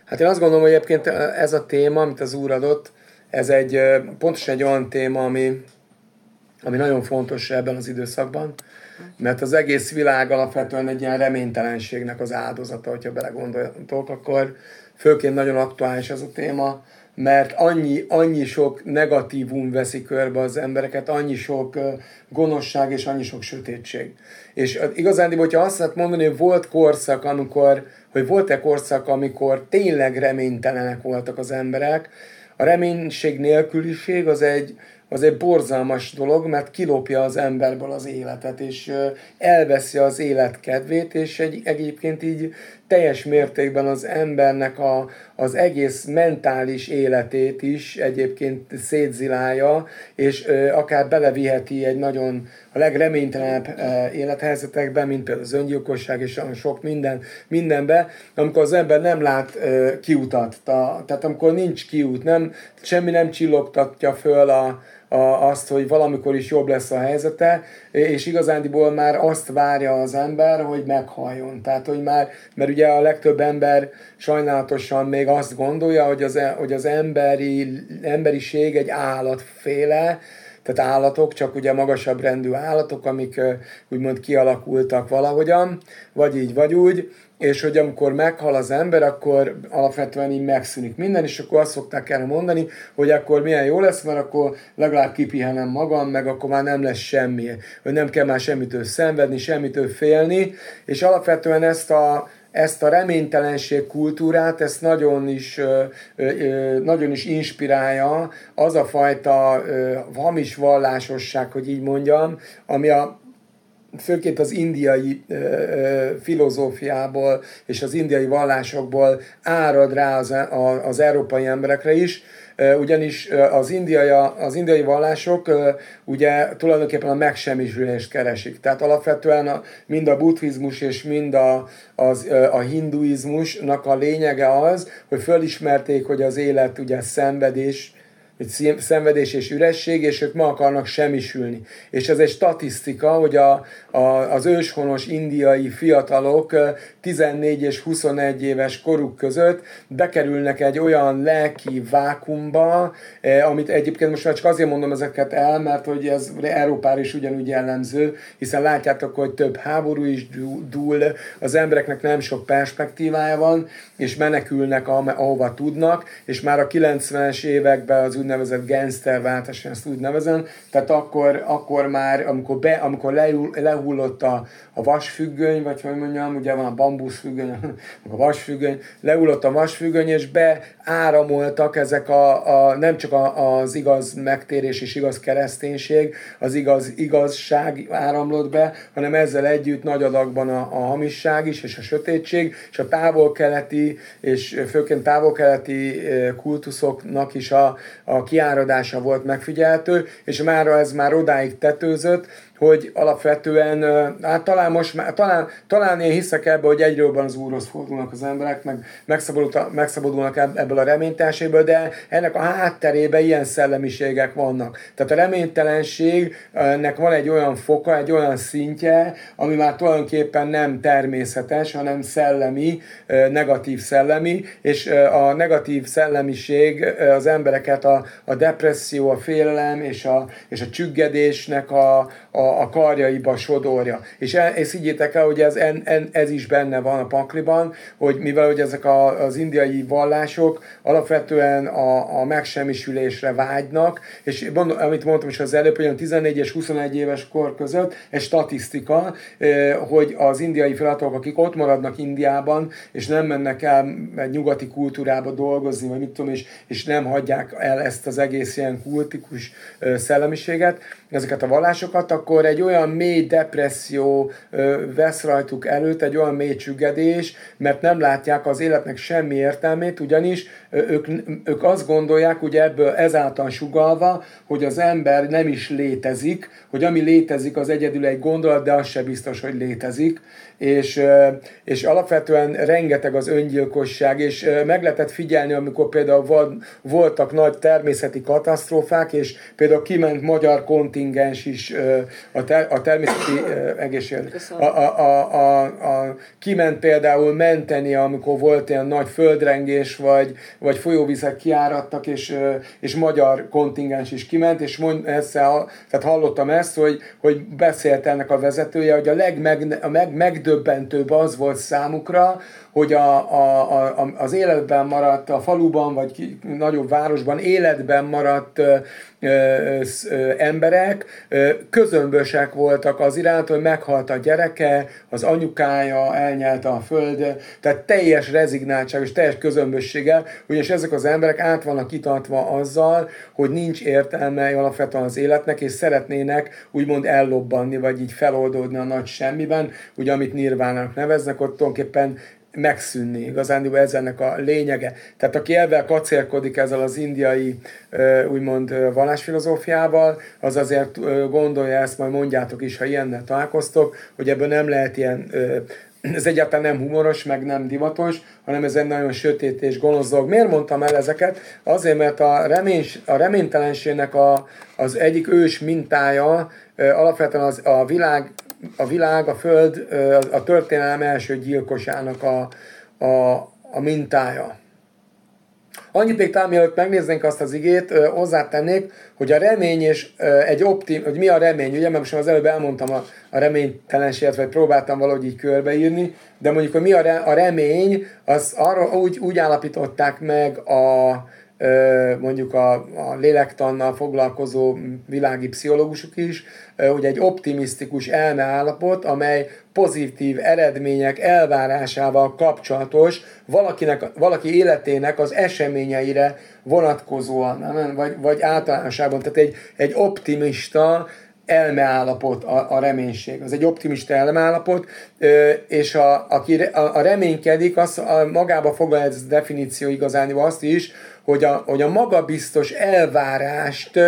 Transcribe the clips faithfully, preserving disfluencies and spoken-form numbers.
Hát én azt gondolom, hogy egyébként ez a téma, amit az úr adott, ez egy pontosan egy olyan téma, ami, ami nagyon fontos ebben az időszakban, mert az egész világ alapvetően egy ilyen reménytelenségnek az áldozata, hogyha belegondoltok, akkor főként nagyon aktuális ez a téma, mert annyi, annyi sok negatívum veszi körbe az embereket, annyi sok uh, gonoszság és annyi sok sötétség. És uh, igazán, hogyha azt lehet mondani, hogy volt korszak, amikor, hogy volt-e korszak, amikor tényleg reménytelenek voltak az emberek, a reménység nélküliség az egy, az egy borzalmas dolog, mert kilopja az emberből az életet, és elveszi az élet kedvét, és egy, egyébként így teljes mértékben az embernek a, az egész mentális életét is egyébként szétzilálja, és ö, akár beleviheti egy nagyon a legreménytelenebb ö, élethelyzetekben, mint például az öngyilkosság és sok minden, mindenbe, amikor az ember nem lát ö, kiutat, tehát amikor nincs kiút, nem, semmi nem csillogtatja föl a A, azt, hogy valamikor is jobb lesz a helyzete, és igazándiból már azt várja az ember, hogy meghalljon. Tehát, hogy már, mert ugye a legtöbb ember sajnálatosan még azt gondolja, hogy az, hogy az emberi, emberiség egy állatféle, tehát állatok, csak ugye magasabb rendű állatok, amik úgymond kialakultak valahogyan, vagy így, vagy úgy, és hogy amikor meghal az ember, akkor alapvetően így megszűnik minden, és akkor azt szokták erre mondani, hogy akkor milyen jó lesz, mert akkor legalább kipihenem magam, meg akkor már nem lesz semmi, hogy nem kell már semmitől szenvedni, semmitől félni, és alapvetően ezt a ezt a reménytelenség kultúrát, ezt nagyon is, nagyon is inspirálja az a fajta hamis vallásosság, hogy így mondjam, ami a főként az indiai ö, ö, filozófiából és az indiai vallásokból árad rá az, a, az európai emberekre is, ugyanis az indiai, az indiai vallások ugye tulajdonképpen a megsemmisülést keresik. Tehát alapvetően a, mind a buddhizmus és mind a, az, a hinduizmusnak a lényege az, hogy fölismerték, hogy az élet ugye szenvedés, szenvedés és üresség, és ők ma akarnak semmisülni. És ez egy statisztika, hogy a, a, az őshonos indiai fiatalok tizennégy és huszonegy éves koruk között bekerülnek egy olyan lelki vákumba, amit egyébként most már csak azért mondom ezeket el, mert hogy ez Európára is ugyanúgy jellemző, hiszen látjátok, hogy több háború is dúl, az embereknek nem sok perspektívája van, és menekülnek ahova tudnak, és már a kilencvenes években az úgynevezett gangsterváltás, ezt úgy nevezem, tehát akkor, akkor már, amikor, be, amikor lehullott a, a vasfüggöny, vagy hogy mondjam, ugye van a bambuszfüggöny, a vasfüggöny, lehullott a vasfüggöny, és beáramoltak ezek a, a nem csak a, az igaz megtérés és igaz kereszténység, az igaz igazság áramlott be, hanem ezzel együtt nagy adagban a, a hamisság is, és a sötétség, és a távol-keleti, és főként távol-keleti kultuszoknak is a, a kiáradása volt megfigyelhető, és mára ez már odáig tetőzött, hogy alapvetően, hát talán most már, talán, talán én hiszek ebbe, hogy egyre jobban az Úrhoz fordulnak az emberek, meg megszabadulnak ebből a reménytelenségből, de ennek a hátterében ilyen szellemiségek vannak. Tehát a reménytelenségnek van egy olyan foka, egy olyan szintje, ami már tulajdonképpen nem természetes, hanem szellemi, negatív szellemi, és a negatív szellemiség az embereket a, a depresszió, a félelem és a, és a csüggedésnek a, a a karjaiba sodorja. És, el, és higgyétek el, hogy ez, en, en, ez is benne van a pakliban, hogy mivel hogy ezek a, az indiai vallások alapvetően a, a megsemmisülésre vágynak, és mondom, amit mondtam is az előbb, hogy a tizennégy és huszonegy éves kor között egy statisztika, hogy az indiai fiatalok, akik ott maradnak Indiában, és nem mennek el egy nyugati kultúrába dolgozni, vagy mit tudom, és, és nem hagyják el ezt az egész ilyen kultikus szellemiséget, ezeket a vallásokat, akkor egy olyan mély depresszió vesz rajtuk előtt, egy olyan mély csüggedés, mert nem látják az életnek semmi értelmét, ugyanis ők, ők azt gondolják, ugye ebből ezáltal sugallva, hogy az ember nem is létezik, hogy ami létezik, az egyedül egy gondolat, de az se biztos, hogy létezik, és, és alapvetően rengeteg az öngyilkosság, és meg lehetett figyelni, amikor például voltak nagy természeti katasztrófák, és például kiment magyar kontingens is a, ter, a természeti egészséget. A, a, a, a, a, kiment például menteni, amikor volt ilyen nagy földrengés, vagy, vagy folyóvizek kiáradtak, és, és magyar kontingens is kiment, és mond, ezt, tehát hallottam ezt, hogy, hogy beszélt ennek a vezetője, hogy a legmeg, a meg, megdöbbentőbb az volt számukra, hogy a, a, a, az életben maradt, a faluban, vagy ki, nagyobb városban életben maradt ö, ö, ö, emberek ö, közömbösek voltak az iránt, hogy meghalt a gyereke, az anyukája, elnyelte a föld, tehát teljes rezignáltság és teljes közömbösséggel, ugyanis ezek az emberek át vannak kitartva azzal, hogy nincs értelme alapvetően az életnek, és szeretnének úgymond ellobbanni, vagy így feloldódni a nagy semmiben, ugye amit nirvánának neveznek, ott tulajdonképpen megszűnni. Igazán ez ennek a lényege. Tehát aki ebben kacérkodik ezzel az indiai úgymond vallásfilozófiával, az azért gondolja ezt, majd mondjátok is, ha ilyennel találkoztok, hogy ebből nem lehet ilyen, ez egyáltalán nem humoros, meg nem divatos, hanem ez egy nagyon sötét és gonosz dolog. Miért mondtam el ezeket? Azért, mert a, remény, a reménytelenségnek a, az egyik ős mintája alapvetően az, a világ a világ, a Föld, a történelem első gyilkosának a, a, a mintája. Annyit még talán, mielőtt megnéznénk azt az igét, hozzátennék, hogy a remény és egy optim, hogy mi a remény, ugye, mert most az előbb elmondtam a, a reménytelenséget, vagy próbáltam valahogy így körbeírni, de mondjuk, hogy mi a, re, a remény, az arra úgy, úgy állapították meg a mondjuk a, a lélektannal foglalkozó világi pszichológusok is, hogy egy optimisztikus elmeállapot, amely pozitív eredmények elvárásával kapcsolatos valakinek, valaki életének az eseményeire vonatkozóan, vagy, vagy általánosságban. Tehát egy, egy optimista elmeállapot a, a reménység. Az egy optimista elmeállapot, és a, aki a, a reménykedik, az a, magába foglal ez a definíció igazán azt is, hogy a, hogy a magabiztos elvárást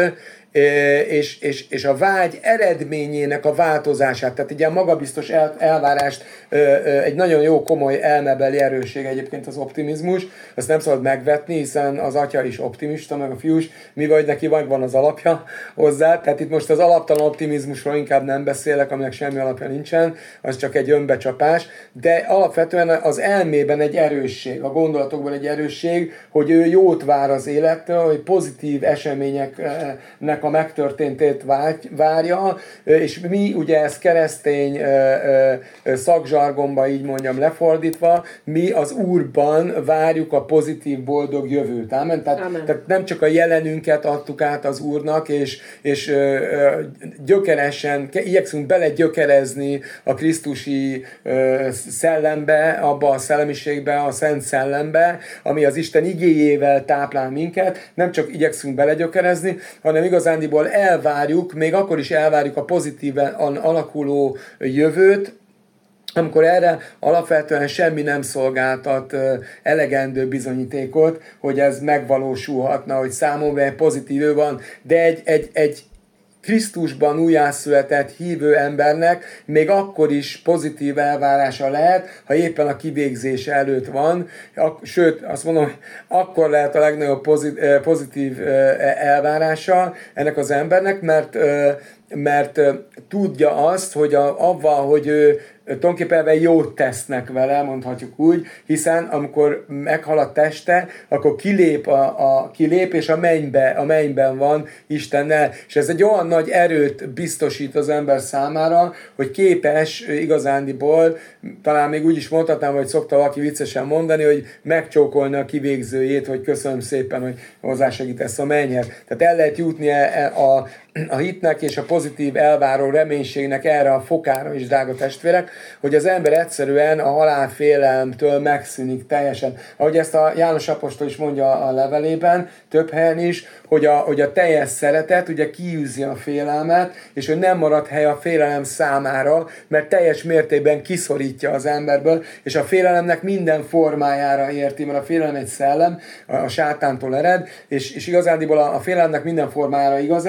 és, és, és a vágy eredményének a változását, tehát egy ilyen magabiztos el, elvárást, egy nagyon jó komoly elmebeli erősség egyébként az optimizmus, ezt nem szabad megvetni, hiszen az atya is optimista, meg a fiú is, mi vagy neki vagy van az alapja hozzá, tehát itt most az alaptalan optimizmusról inkább nem beszélek, aminek semmi alapja nincsen, az csak egy önbecsapás, de alapvetően az elmében egy erősség, a gondolatokban egy erősség, hogy ő jót vár az élettől, hogy pozitív eseményeknek a megtörténtét várja, és mi ugye ezt keresztény szakzsargonba, így mondjam lefordítva, mi az Úrban várjuk a pozitív, boldog jövőt. Amen? Tehát, tehát nem csak a jelenünket adtuk át az Úrnak, és, és gyökeresen, igyekszünk belegyökerezni a krisztusi szellembe, abba a szellemiségbe, a szent szellembe, ami az Isten igéjével táplál minket, nem csak igyekszünk belegyökerezni, hanem igazándiból elvárjuk, még akkor is elvárjuk a pozitíven alakuló jövőt, amikor erre alapvetően semmi nem szolgáltat elegendő bizonyítékot, hogy ez megvalósulhatna, hogy számomra egy pozitív jövő van, de egy, egy, egy Krisztusban újjászületett hívő embernek még akkor is pozitív elvárása lehet, ha éppen a kivégzés előtt van, sőt, azt mondom, hogy akkor lehet a legnagyobb pozitív elvárása ennek az embernek, mert, mert tudja azt, hogy a, avval, hogy ő tulajdonképpen jót tesznek vele, mondhatjuk úgy, hiszen amikor meghal a teste, akkor kilép, a, a, kilép és a mennybe, a mennyben van Istennel. És ez egy olyan nagy erőt biztosít az ember számára, hogy képes igazándiból, talán még úgy is mondhatnám, hogy szokta valaki viccesen mondani, hogy megcsókolni a kivégzőjét, hogy köszönöm szépen, hogy hozzásegítesz a mennyhez. Tehát el lehet jutni a, a, a hitnek és a pozitív elváró reménységnek erre a fokára is, drága testvérek, hogy az ember egyszerűen a halálfélelemtől megszűnik teljesen. Ahogy ezt a János apostol is mondja a levelében, több helyen is, hogy a, hogy a teljes szeretet ugye kiűzi a félelmet, és hogy nem marad hely a félelem számára, mert teljes mértékben kiszorítja az emberből, és a félelemnek minden formájára érti, mert a félelem egy szellem, a, a sátántól ered, és, és igazándiból a, a félelemnek minden formájára igaz ez,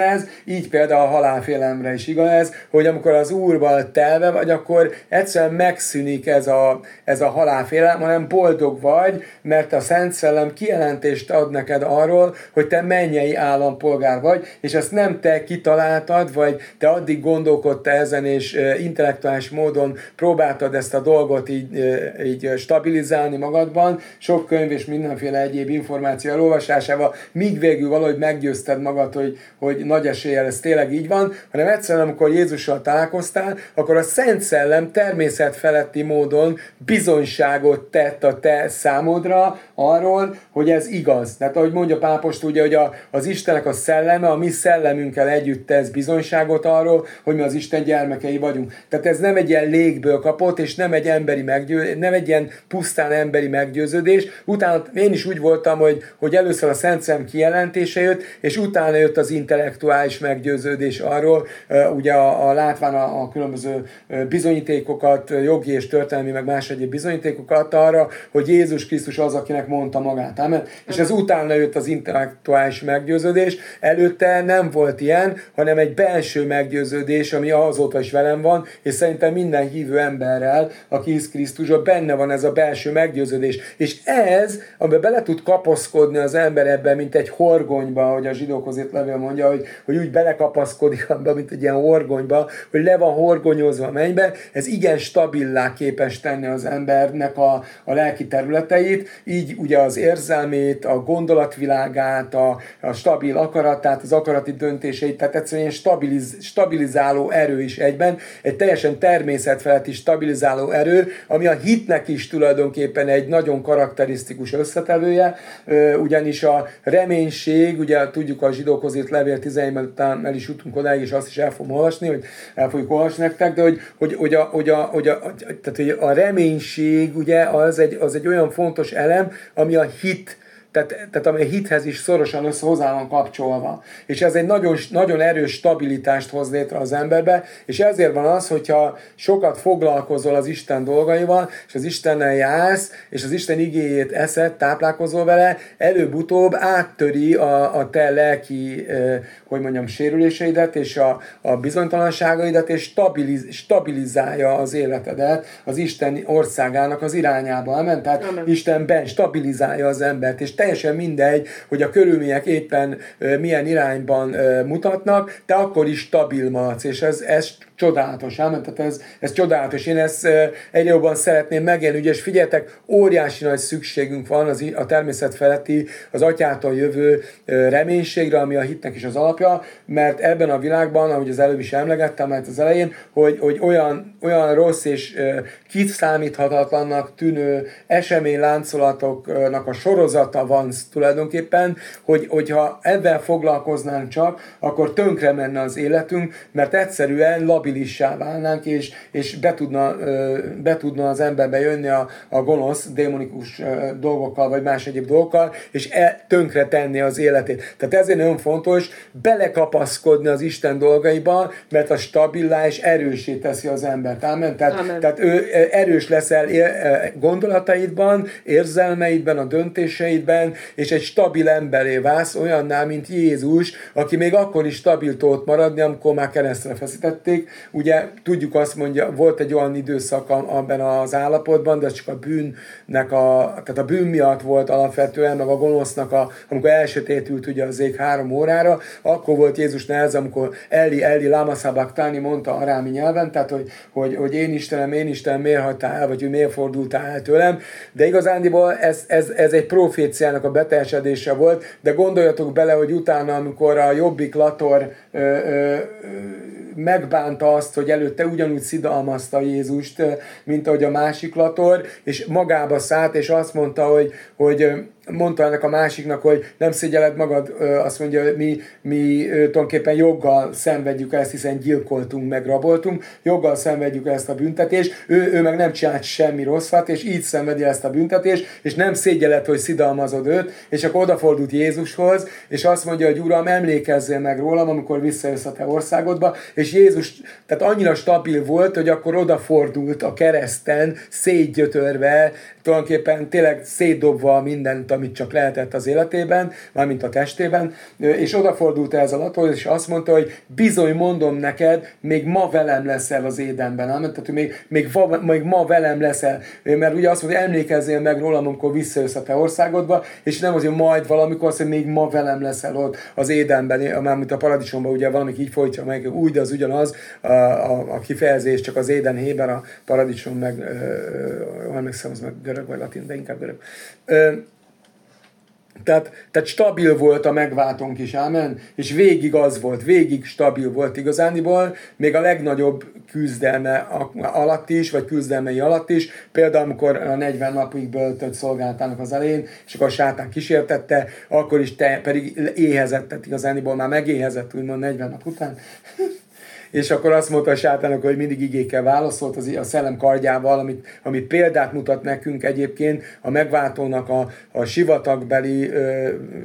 így például a halálfélelemre is igaz ez, hogy amikor az Úrval telve vagy, akkor egyszerűen megszűnik ez a, ez a halálfélelem, hanem boldog vagy, mert a Szent Szellem kijelentést ad neked arról, hogy te mennyei állampolgár vagy, és ezt nem te kitaláltad, vagy te addig gondolkodtál ezen, és intellektuális módon próbáltad ezt a dolgot így, így stabilizálni magadban, sok könyv és mindenféle egyéb információ elolvasásával, míg végül valahogy meggyőzted magad, hogy, hogy nagy eséllyel ez tényleg így van, hanem egyszerűen, amikor Jézussal találkoztál, akkor a Szent Szellem természetfeletti módon bizonyságot tett a te számodra arról, hogy ez igaz. Tehát ahogy mondja Pál apostol, ugye, hogy a, az Istennek a szelleme, a mi szellemünkkel együtt tesz bizonyságot arról, hogy mi az Isten gyermekei vagyunk. Tehát ez nem egy ilyen légből kapott, és nem egy emberi meggyő, nem egy ilyen pusztán emberi meggyőződés. Utána én is úgy voltam, hogy, hogy először a Szent Szellem kijelentése jött, és utána jött az intellektuális meggyőződés arról, ugye a, a látván a, a különböző bizonyítékokat, jogi és történelmi, meg más egyéb bizonyítékokat arra, hogy Jézus Krisztus az, akinek mondta magát. Amen. És ez utána jött az intellektuális meggyőződés. Előtte nem volt ilyen, hanem egy belső meggyőződés, ami azóta is velem van, és szerintem minden hívő emberrel, aki hisz Krisztusban, benne van ez a belső meggyőződés. És ez, amiben bele tud kapaszkodni az ember ebben, mint egy horgonyba, ahogy a Zsidókhoz írt levél mondja, hogy, hogy úgy belekapaszkodik abban, mint egy ilyen horgonyba, hogy le van horgonyozva a mennybe, ez igen stabilá képes tenni az embernek a, a lelki területeit, így ugye az érzelmét, a gondolatvilágát, a, a stabil akaratát, az akarati döntéseit, tehát egyszerűen stabiliz, stabilizáló erő is egyben, egy teljesen természetfeletti stabilizáló erő, ami a hitnek is tulajdonképpen egy nagyon karakterisztikus összetevője, ugyanis a reménység, ugye tudjuk a Zsidókhoz írt levél tizenegyben, után el is jutunk odáig, és azt is el fogom olvasni, hogy el fogjuk olvasni nektek, de hogy, hogy, hogy, a, hogy, a, hogy, a, tehát, hogy a reménység ugye az egy, az egy olyan fontos elem, ami a hit, Tehát, tehát ami a hithez is szorosan össze hozzá van kapcsolva. És ez egy nagyon, nagyon erős stabilitást hoz létre az emberbe, és ezért van az, hogyha sokat foglalkozol az Isten dolgaival, és az Istennel jársz, és az Isten igéjét eszed, táplálkozol vele, előbb-utóbb áttöri a, a te lelki, eh, hogy mondjam, sérüléseidet, és a, a bizonytalanságaidat, és stabiliz, stabilizálja az életedet az Isten országának az irányába. Amen? Tehát Amen. Istenben stabilizálja az embert, és teljesen mindegy, hogy a körülmények éppen uh, milyen irányban uh, mutatnak, te akkor is stabil maradsz, és ez, ez csodálatos, ámen? Tehát ez, ez csodálatos. Én ezt uh, egyre jobban szeretném megélni, ugye, és figyeljetek, óriási nagy szükségünk van az, a természet feletti, az atyától jövő uh, reménységre, ami a hitnek is az alapja, mert ebben a világban, ahogy az előbb is emlegettem, mert az elején, hogy, hogy olyan, olyan rossz és uh, kiszámíthatatlannak tűnő eseményláncolatoknak a sorozata van tulajdonképpen, hogy, hogyha ebben foglalkoznánk csak, akkor tönkre menne az életünk, mert egyszerűen labilissá válnánk, és, és be, tudna, be tudna az emberbe jönni a, a gonosz, démonikus dolgokkal, vagy más egyéb dolgokkal, és e, tönkre tenni az életét. Tehát ezért nagyon fontos belekapaszkodni az Isten dolgaiba, mert a stabilá és erőssé teszi az embert. Amen? Tehát, Amen. tehát ő erős leszel gondolataidban, érzelmeidben, a döntéseidben, és egy stabil emberé válsz, olyanná, mint Jézus, aki még akkor is stabil tudott maradni, amikor már keresztre feszítették. Ugye tudjuk, azt mondja, volt egy olyan időszak abban az állapotban, de csak a bűnnek a, tehát a bűn miatt volt alapvetően, meg a gonosznak, a, amikor elsötétült ugye az ég három órára, akkor volt Jézus nehez, amikor Eli, Eli, lama sabachthani mondta arámi nyelven, tehát hogy, hogy, hogy én Istenem, én Istenem, miért hagytál el, vagy hogy miért fordultál el tőlem, de igazándiból ez, ez, ez egy proféciának a beteljesedése volt, de gondoljatok bele, hogy utána, amikor a jobbik Lator ö, ö, megbánta azt, hogy előtte ugyanúgy szidalmazta Jézust, mint ahogy a másik Lator, és magába szállt, és azt mondta, hogy, hogy mondta ennek a másiknak, hogy nem szégyelled magad, azt mondja, hogy mi, mi tulajdonképpen joggal szenvedjük ezt, hiszen gyilkoltunk, meg raboltunk, joggal szenvedjük ezt a büntetést, ő, ő meg nem csinált semmi rosszat, és így szenvedi ezt a büntetést, és nem szégyelled, hogy szidalmazod őt, és akkor odafordult Jézushoz, és azt mondja, hogy Uram, emlékezzél meg rólam, amikor visszajössz a te országodba, és Jézus, tehát annyira stabil volt, hogy akkor odafordult a kereszten, szétgyötörve, tulajdonképpen tényleg szétdobva minden volt, amit csak lehetett az életében, mármint a testében, és odafordult ez alatt, és azt mondta, hogy bizony mondom neked, még ma velem leszel az édenben. Tehát, hogy még, még, még ma velem leszel. Mert ugye azt mondja, emlékezzél meg rólam, amikor visszajössz a te országodba, és nem az, hogy majd valamikor, azt mondja, még ma velem leszel ott az édenben, mármint a paradicsomban, ugye valamik így folytja meg, úgy, de az ugyanaz a, a, a kifejezés, csak az éden héber, a paradicsom meg, ö, emlékszem, az meg görög vagy latin, de inkább görög. Ö, Tehát, tehát stabil volt a megváltónk is, ámen? És végig az volt, végig stabil volt igazániból, még a legnagyobb küzdelme alatt is, vagy küzdelmei alatt is, például amikor a negyven napig böltött szolgáltának az elején, és akkor a sátán kísértette, akkor is te pedig éhezett, tehát igazániból már megéhezett, úgymond negyven nap után. És akkor azt mondta a sátának, hogy mindig igékkel válaszolt az, a szellem kardjával, amit, amit példát mutat nekünk egyébként a megváltónak a, a sivatagbeli ö,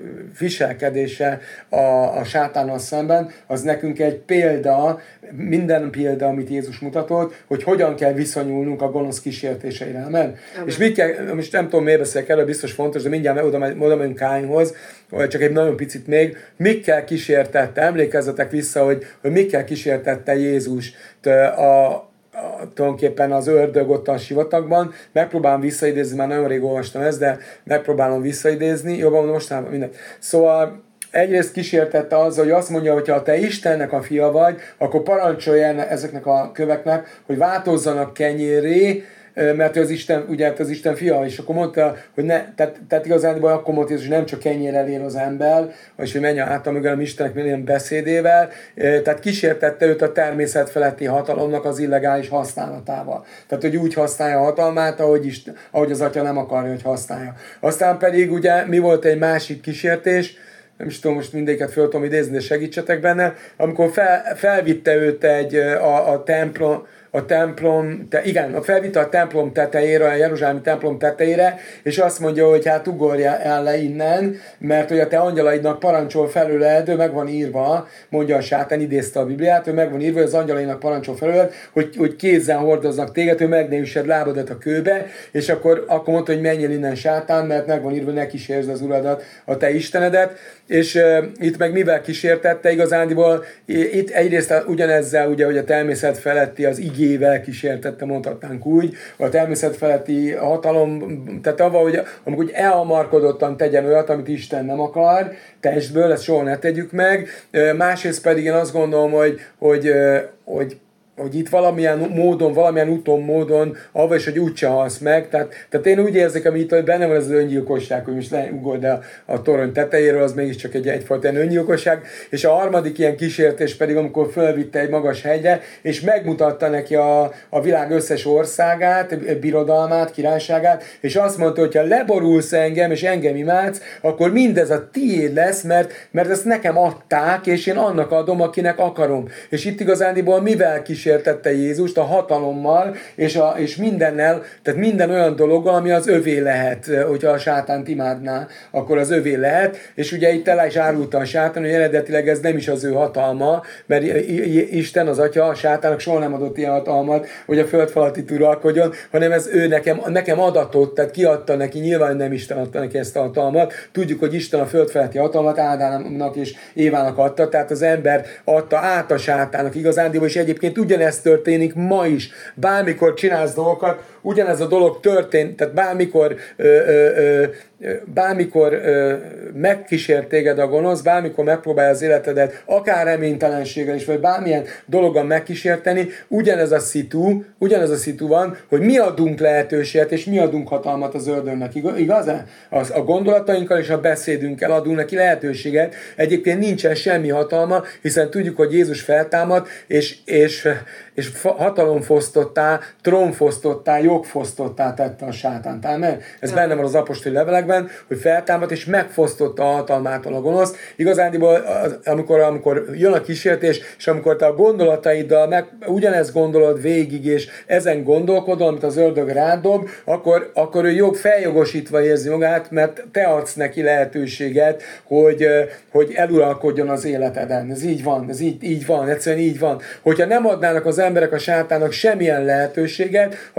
viselkedése a, a sátánnal szemben, az nekünk egy példa, minden példa, amit Jézus mutatott, hogy hogyan kell viszonyulnunk a gonosz kísértéseire. Amen? Amen. És mit kell, most nem tudom, miért beszélek erről, biztos fontos, de mindjárt oda, oda megyünk Káinhoz, csak egy nagyon picit még, mikkel kísértette, emlékezzetek vissza, hogy, hogy mikkel kísértette Jézust a, a, tulajdonképpen az ördög ott a sivatagban. Megpróbálom visszaidézni, már nagyon rég olvastam ezt, de megpróbálom visszaidézni. Jobban mostanában mindent. Szóval egyrészt kísértette azzal, hogy azt mondja, hogy ha te Istennek a fia vagy, akkor parancsolj ezeknek a köveknek, hogy változzanak kenyérré, mert az Isten, ugye az Isten fia, és akkor mondta, hogy ne, tehát, tehát igazán akkor mondta, hogy nem csak kenyérrel él az ember, és hogy menjen át a mögön Istennek minden beszédével, tehát kísértette őt a természet feletti hatalomnak az illegális használatával. Tehát, hogy úgy használja a hatalmát, ahogy, Isten, ahogy az atya nem akarja, hogy használja. Aztán pedig ugye mi volt egy másik kísértés, nem is tudom, most mindegyiket föl tudom idézni, de segítsetek benne, amikor fel, felvitte őt egy, a, a templom, a templom, te, igen, felvitte a templom tetejére, a jeruzsálemi templom tetejére, és azt mondja, hogy hát ugorja el le innen, mert hogy a te angyalaidnak parancsol felőled, ő meg van írva, mondja a sátán, idézte a Bibliát, ő meg van írva, hogy az angyalainak parancsol felőled, hogy, hogy kézzel hordoznak téged, hogy meg ne üssed lábadat a kőbe, és akkor, akkor mondta, hogy menjél innen sátán, mert meg van írva, hogy ne kísérsd az uradat, a te Istenedet, és uh, itt meg mivel kísértette igazándiból, itt egyrészt ugyanezzel, ugye, hogy a természet feletti az igével kísértette, mondhatnánk úgy, a természet feletti hatalom, tehát avval, hogy amikor úgy elhamarkodottan tegyen olyat, amit Isten nem akar, testből, ezt soha ne tegyük meg, másrészt pedig én azt gondolom, hogy, hogy, hogy hogy itt valamilyen módon, valamilyen úton, módon, avval is, hogy úgyse halsz meg. Tehát, tehát én úgy érzek, ami itt, hogy benne van ez az öngyilkosság, hogy most leugod a, a torony tetejéről, az mégiscsak egy, egyfajta öngyilkosság. És a harmadik ilyen kísértés pedig, amikor fölvitte egy magas hegyre, és megmutatta neki a, a világ összes országát, birodalmát, királyságát, és azt mondta, hogy ha leborulsz engem, és engem imádsz, akkor mindez a tiéd lesz, mert, mert ezt nekem adták, és én annak adom, akinek akarom. És itt igazándiból mivel kísértés kísértette Jézust a hatalommal, és, a, és mindennel, tehát minden olyan dologgal, ami az övé lehet, hogyha a sátánt imádná, akkor az övé lehet, és ugye itt el is árulta a sátán, hogy eredetileg ez nem is az ő hatalma, mert Isten, az atya, a sátának soha nem adott ilyen hatalmat, hogy a föld falatt uralkodjon, hanem ez ő nekem, nekem adatott, tehát kiadta neki, nyilván nem Isten adta neki ezt a hatalmat, tudjuk, hogy Isten a föld feletti hatalmat Ádámnak és Évának adta, tehát az ember adta át a sátának igazándiból, és egyébként ugyanezt történik ma is. Bármikor csinálsz dolgokat, ugyanez a dolog történt, tehát bármikor, ö, ö, ö, bármikor ö, megkísért téged a gonosz, bármikor megpróbálja az életedet, akár reménytelenséggel is, vagy bármilyen dologgal megkísérteni, ugyanez a szitu, ugyanez a szitu van, hogy mi adunk lehetőséget, és mi adunk hatalmat az ördögnek, igaz? Az, a gondolatainkkal és a beszédünkkel adunk neki lehetőséget. Egyébként nincsen semmi hatalma, hiszen tudjuk, hogy Jézus feltámad, és, és, és hatalomfosztottá, trónfosztottá, jogfosztottá tette a sátánt. Amen? Ez benne van az apostoli levelekben, hogy feltámadt és megfosztotta a hatalmától a gonosz. Igazándiból, amikor, amikor jön a kísértés, és amikor te a gondolataiddal meg ugyanezt gondolod végig, és ezen gondolkodol, amit az ördög rád dob, akkor, akkor ő jog feljogosítva érzi magát, mert te adsz neki lehetőséget, hogy, hogy eluralkodjon az életeden. Ez így van, ez így, így van, egyszerűen így van. Hogyha nem adnának az emberek a sátának semmilyen lehetőséget, a gondolat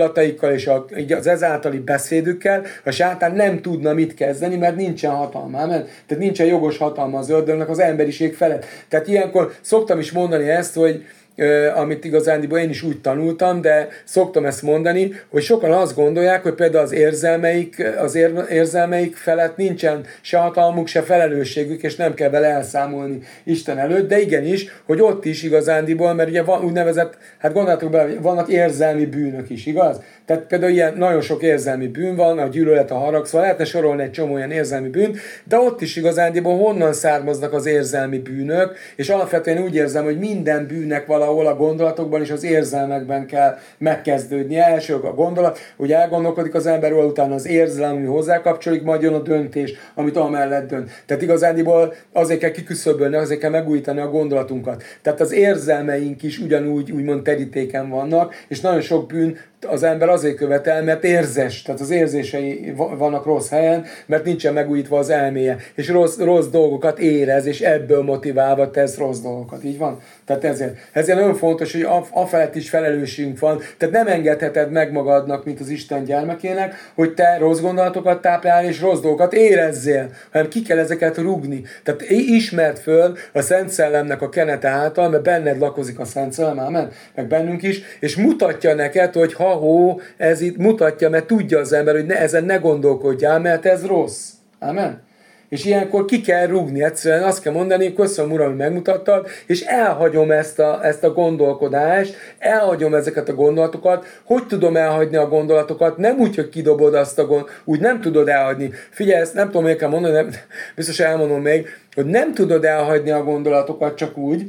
gondolataikkal és a, az ezáltali beszédükkel a sátán nem tudna mit kezdeni, mert nincsen hatalma. Amen? Tehát nincsen jogos hatalma az ördögnek az emberiség felett. Tehát ilyenkor szoktam is mondani ezt, hogy amit igazándiból én is úgy tanultam, de szoktam ezt mondani, hogy sokan azt gondolják, hogy például az érzelmeik, az érzelmeik felett nincsen se hatalmuk, se felelősségük, és nem kell vele elszámolni Isten előtt, de igenis, hogy ott is igazándiból, mert ugye van úgynevezett, hát gondoljátok bele, vannak érzelmi bűnök is, igaz? Tehát például ilyen nagyon sok érzelmi bűn van, a gyűlölet, a harag, szóval lehetne sorolni egy csomó ilyen érzelmi bűn, de ott is igazándiból honnan származnak az érzelmi bűnök, és alapvetően úgy érzem, hogy minden bűnnek valahol a gondolatokban és az érzelmekben kell megkezdődnie. Első a gondolat, hogy elgondolkodik az ember róla, utána az érzelem, ami hozzákapcsolódik, majd jön a döntés, amit amellett dönt. Tehát igazándiból azért kell kiküszöbölni, azért kell megújítani a gondolatunkat. Tehát az érzelmeink is ugyanúgy úgymond terítéken vannak, és nagyon sok bűn az ember azért követel, mert érzes, tehát az érzései vannak rossz helyen, mert nincsen megújítva az elméje, és rossz, rossz dolgokat érez, és ebből motiválva tesz rossz dolgokat, így van? Tehát ezért, ezért nagyon fontos, hogy afelett is felelősségünk van, tehát nem engedheted meg magadnak, mint az Isten gyermekének, hogy te rossz gondolatokat táplálj, és rossz dolgokat érezzél, hanem ki kell ezeket rúgni. Tehát ismerd föl a Szent Szellemnek a kenete által, mert benned lakozik a Szent Szellem, ámen, meg bennünk is, és mutatja neked, hogy ha hó, ez itt mutatja, mert tudja az ember, hogy ne, ezen ne gondolkodjál, mert ez rossz. Amen? És ilyenkor ki kell rúgni, egyszerűen azt kell mondani, köszönöm Uram, hogy megmutattad, és elhagyom ezt a, ezt a gondolkodást, elhagyom ezeket a gondolatokat. Hogy tudom elhagyni a gondolatokat? Nem úgy, hogy kidobod azt a gondolatot, úgy nem tudod elhagyni. Figyelj, ezt nem tudom, miért kell mondani, nem, biztos elmondom még, hogy nem tudod elhagyni a gondolatokat csak úgy,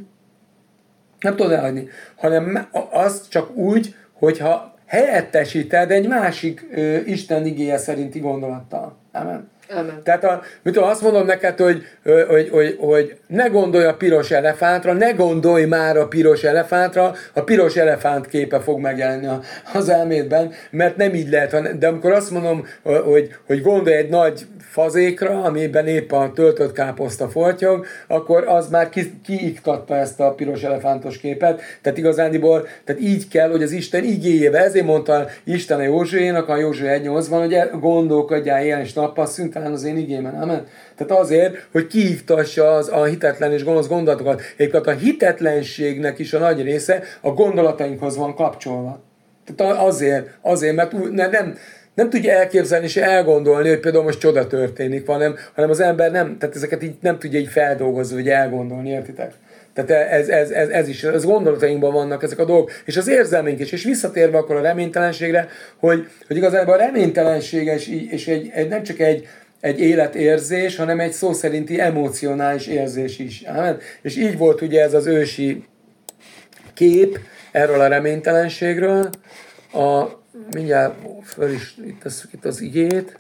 nem tudod elhagyni, hanem azt csak úgy, hogyha helyettesíted egy másik ö, Isten igéje szerinti gondolattal. Amen. Amen. Tehát a, mit tudom, azt mondom neked, hogy, hogy, hogy, hogy ne gondolj a piros elefántra, ne gondolj már a piros elefántra, a piros elefánt képe fog megjelenni az elmédben, mert nem így lehet. De amikor azt mondom, hogy, hogy gondolj egy nagy fazékra, amiben éppen a töltött káposzta fortyog, akkor az már ki, kiiktatta ezt a piros elefántos képet. Tehát igazándiból, tehát így kell, hogy az Isten igéjével, ezért mondta Isten a Józsuénak, a Józsué egy nyolcban, hogy gondolkodjál ilyen és nappal, szüntelen az én igémen. Amen. Tehát azért, hogy kiiktassa az a hitetlen és gonosz gondolatokat. Egyébként a hitetlenségnek is a nagy része a gondolatainkhoz van kapcsolva. Tehát azért, azért mert nem, nem tudja elképzelni és elgondolni, hogy például most csoda történik, hanem, hanem az ember nem, tehát ezeket így nem tudja így feldolgozni, vagy elgondolni, értitek? Tehát ez, ez, ez, ez is, az gondolatainkban vannak ezek a dolgok, és az érzelménk is, és visszatérve akkor a reménytelenségre, hogy, hogy igazából a reménytelenség és, és egy, egy, nem csak egy, egy életérzés, hanem egy szó szerinti emocionális érzés is. Amen? És így volt ugye ez az ősi kép erről a reménytelenségről. A, mindjárt föl is itt az, itt az igét.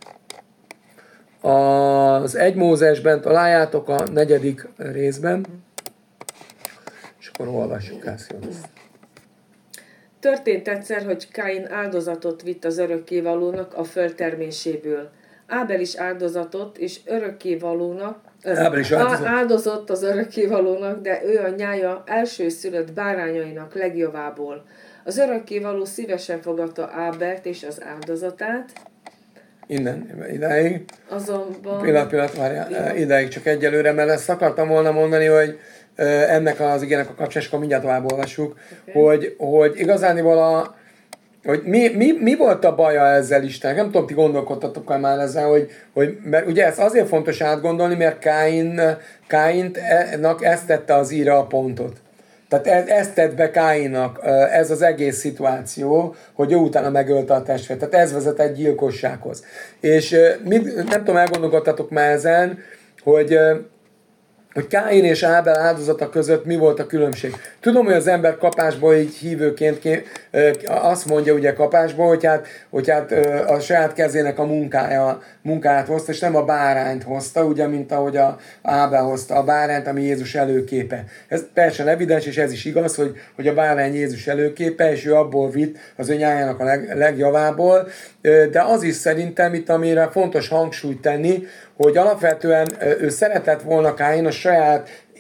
Az egy Mózesben találjátok a negyedik részben, és akkor olvassuk ezt. Történt egyszer, hogy Káin áldozatot vitt az örökkévalónak a föld terméséből. Ábel is áldozatot, és örökkévalónak, Ábel is áldozott. áldozott az örökkévalónak, de ő a nyája elsőszülött bárányainak legjavából. Az örökkévaló szívesen fogadta Ábelt és az áldozatát. Innen, idáig. Azonban... Pillanat, pillanat, várjál, idáig csak egyelőre, mert ezt akartam volna mondani, hogy ennek az igének a kapcsán, és akkor mindjárt tovább olvassuk, okay. hogy, hogy igazániból a hogy mi, mi, mi volt a baja ezzel Isten? Nem tudom, ti gondolkodtatok már ezzel, hogy, hogy mert ugye ez azért fontos átgondolni, mert Káin, Káinnak ezt tette az íra a pontot. Tehát ez, ezt tett be Káinnak, ez az egész szituáció, hogy ő utána megölte a testvért. Tehát ez vezet egy gyilkossághoz. És mit, nem tudom, elgondolkodtatok már ezen, hogy hogy Káin és Ábel áldozata között mi volt a különbség. Tudom, hogy az ember kapásból így hívőként azt mondja ugye kapásból, hogy hát, hogy hát a saját kezének a munkája, munkáját hozta, és nem a bárányt hozta, ugye, mint ahogy a Ábel hozta a bárányt, ami Jézus előképe. Ez teljesen evidens, és ez is igaz, hogy, hogy a bárány Jézus előképe, és ő abból vitt az ő nyájának a leg, legjavából, de az is szerintem itt, amire fontos hangsúlyt tenni, hogy alapvetően ő szeretett volna Káin a saját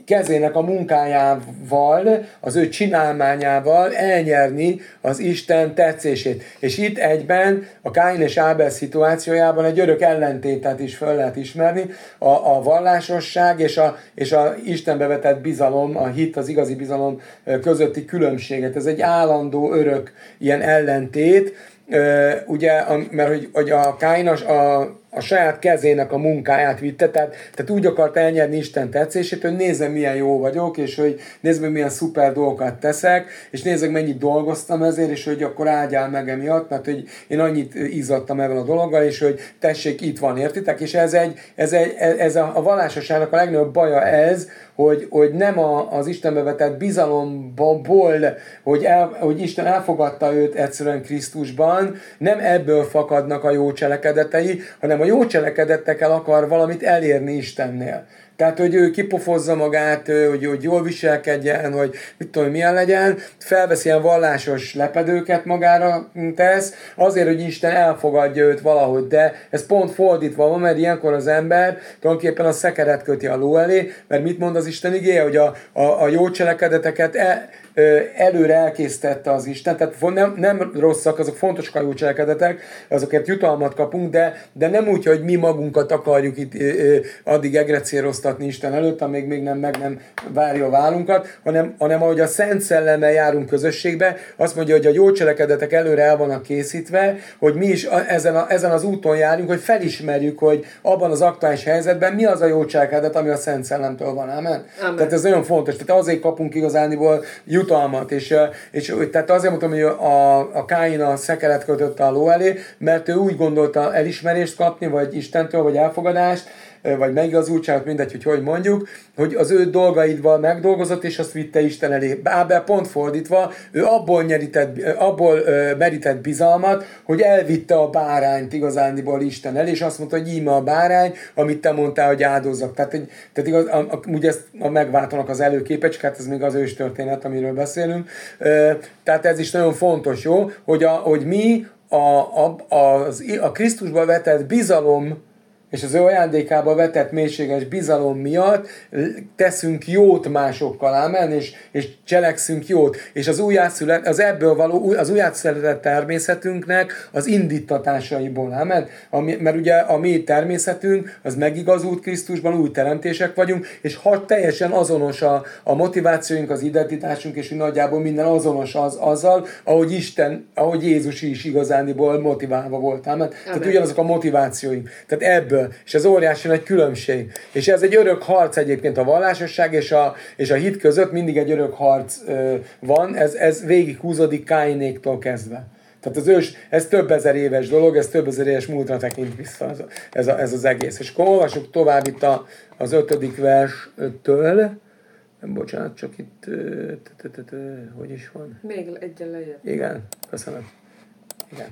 kezének a munkájával, az ő csinálmányával elnyerni az Isten tetszését. És itt egyben a Káin és Ábel szituációjában egy örök ellentétet is fel lehet ismerni, a, a vallásosság és a, és a Istenbe vetett bizalom, a hit, az igazi bizalom közötti különbséget. Ez egy állandó, örök ilyen ellentét, ugye, mert hogy, hogy a Káin a, a saját kezének a munkáját vitte, tehát, tehát úgy akart elnyerni Isten tetszését, hogy nézzem, milyen jó vagyok, és hogy nézd meg, milyen szuper dolgokat teszek, és nézzek, mennyit dolgoztam ezért, és hogy akkor áldjál meg emiatt, mert hogy én annyit izzadtam ebben a dologgal, és hogy tessék, itt van, értitek? És ez, egy, ez, egy, ez a, a vallásosságnak a legnagyobb baja ez, hogy, hogy nem a, az Istenbe vetett bizalomból, hogy, el, hogy Isten elfogadta őt egyszerűen Krisztusban, nem ebből fakadnak a jó cselekedetei, hanem a jó cselekedetekkel akar valamit elérni Istennél. Tehát, hogy ő kipofozza magát, hogy, hogy jól viselkedjen, hogy mit tudom, milyen legyen, felveszi ilyen vallásos lepedőket magára tesz, azért, hogy Isten elfogadja őt valahogy, de ez pont fordítva van, mert ilyenkor az ember tulajdonképpen a szekeret köti a ló elé, mert mit mond az Isten igéje, hogy a, a, a jó cselekedeteket el, előre elkészítette az Isten, tehát nem, nem rosszak, azok fontosak a jó cselekedetek, azokért jutalmat kapunk, de, de nem úgy, hogy mi magunkat akarjuk itt addig egrecéroztatni Isten előtt, amíg még nem, meg nem várja a vállunkat, hanem, hanem ahogy a Szent Szellemmel járunk közösségbe, azt mondja, hogy a jó cselekedetek előre el vannak készítve, hogy mi is ezen, a, ezen az úton járunk, hogy felismerjük, hogy abban az aktuális helyzetben mi az a jó cselekedet, ami a Szent Szellemtől van. Amen? Amen. Tehát ez nagyon fontos. Tehát azért kapunk igazániból jutalmat, és, és tehát azért mondtam, hogy a, a Káin a szekeret kötötte a ló elé, mert ő úgy gondolta elismerést kapni, vagy Istentől, vagy elfogadást, vagy megigazultságot, mindegy, hogy hogy mondjuk, hogy az ő dolgaidval megdolgozott, és azt vitte Isten elé. Ábel pont fordítva, ő abból, nyerített, abból uh, merített bizalmat, hogy elvitte a bárányt igazándiból Isten elé, és azt mondta, hogy íme a bárány, amit te mondtál, hogy áldozzak. Tehát, egy, tehát igaz, a, a, ugye ezt a megváltanak az előképek, hát ez még az ős történet, amiről beszélünk. Uh, tehát ez is nagyon fontos, jó, hogy, a, hogy mi a, a, az, a Krisztusba vetett bizalom és az ő ajándékába vetett mélységes bizalom miatt teszünk jót másokkal, ámen, és, és cselekszünk jót. És az újjászület, az ebből való, az újjászületett természetünknek az indítatásaiból, ámen. Ami, mert ugye a mi természetünk, az megigazult Krisztusban, új teremtések vagyunk, és ha teljesen azonos a, a motivációink, az identitásunk, és nagyjából minden azonos az, azzal, ahogy Isten, ahogy Jézus is igazániból motiválva volt, ámen. Amen. Tehát ugyanazok a motivációink. Tehát ebből. És ez óriási nagy különbség. És ez egy örök harc egyébként a vallásosság és a, és a hit között mindig egy örök harc ö, van. Ez, ez végig húzódik Káinéktól kezdve. Tehát az ős, ez több ezer éves dolog, ez több ezer éves múltra tekint vissza ez, a, ez, a, ez az egész. És akkor olvasjuk tovább itt a, az ötödik verstől. Bocsánat, csak itt, hogy is van? Még egyen lejjebb. Igen, köszönöm. Igen.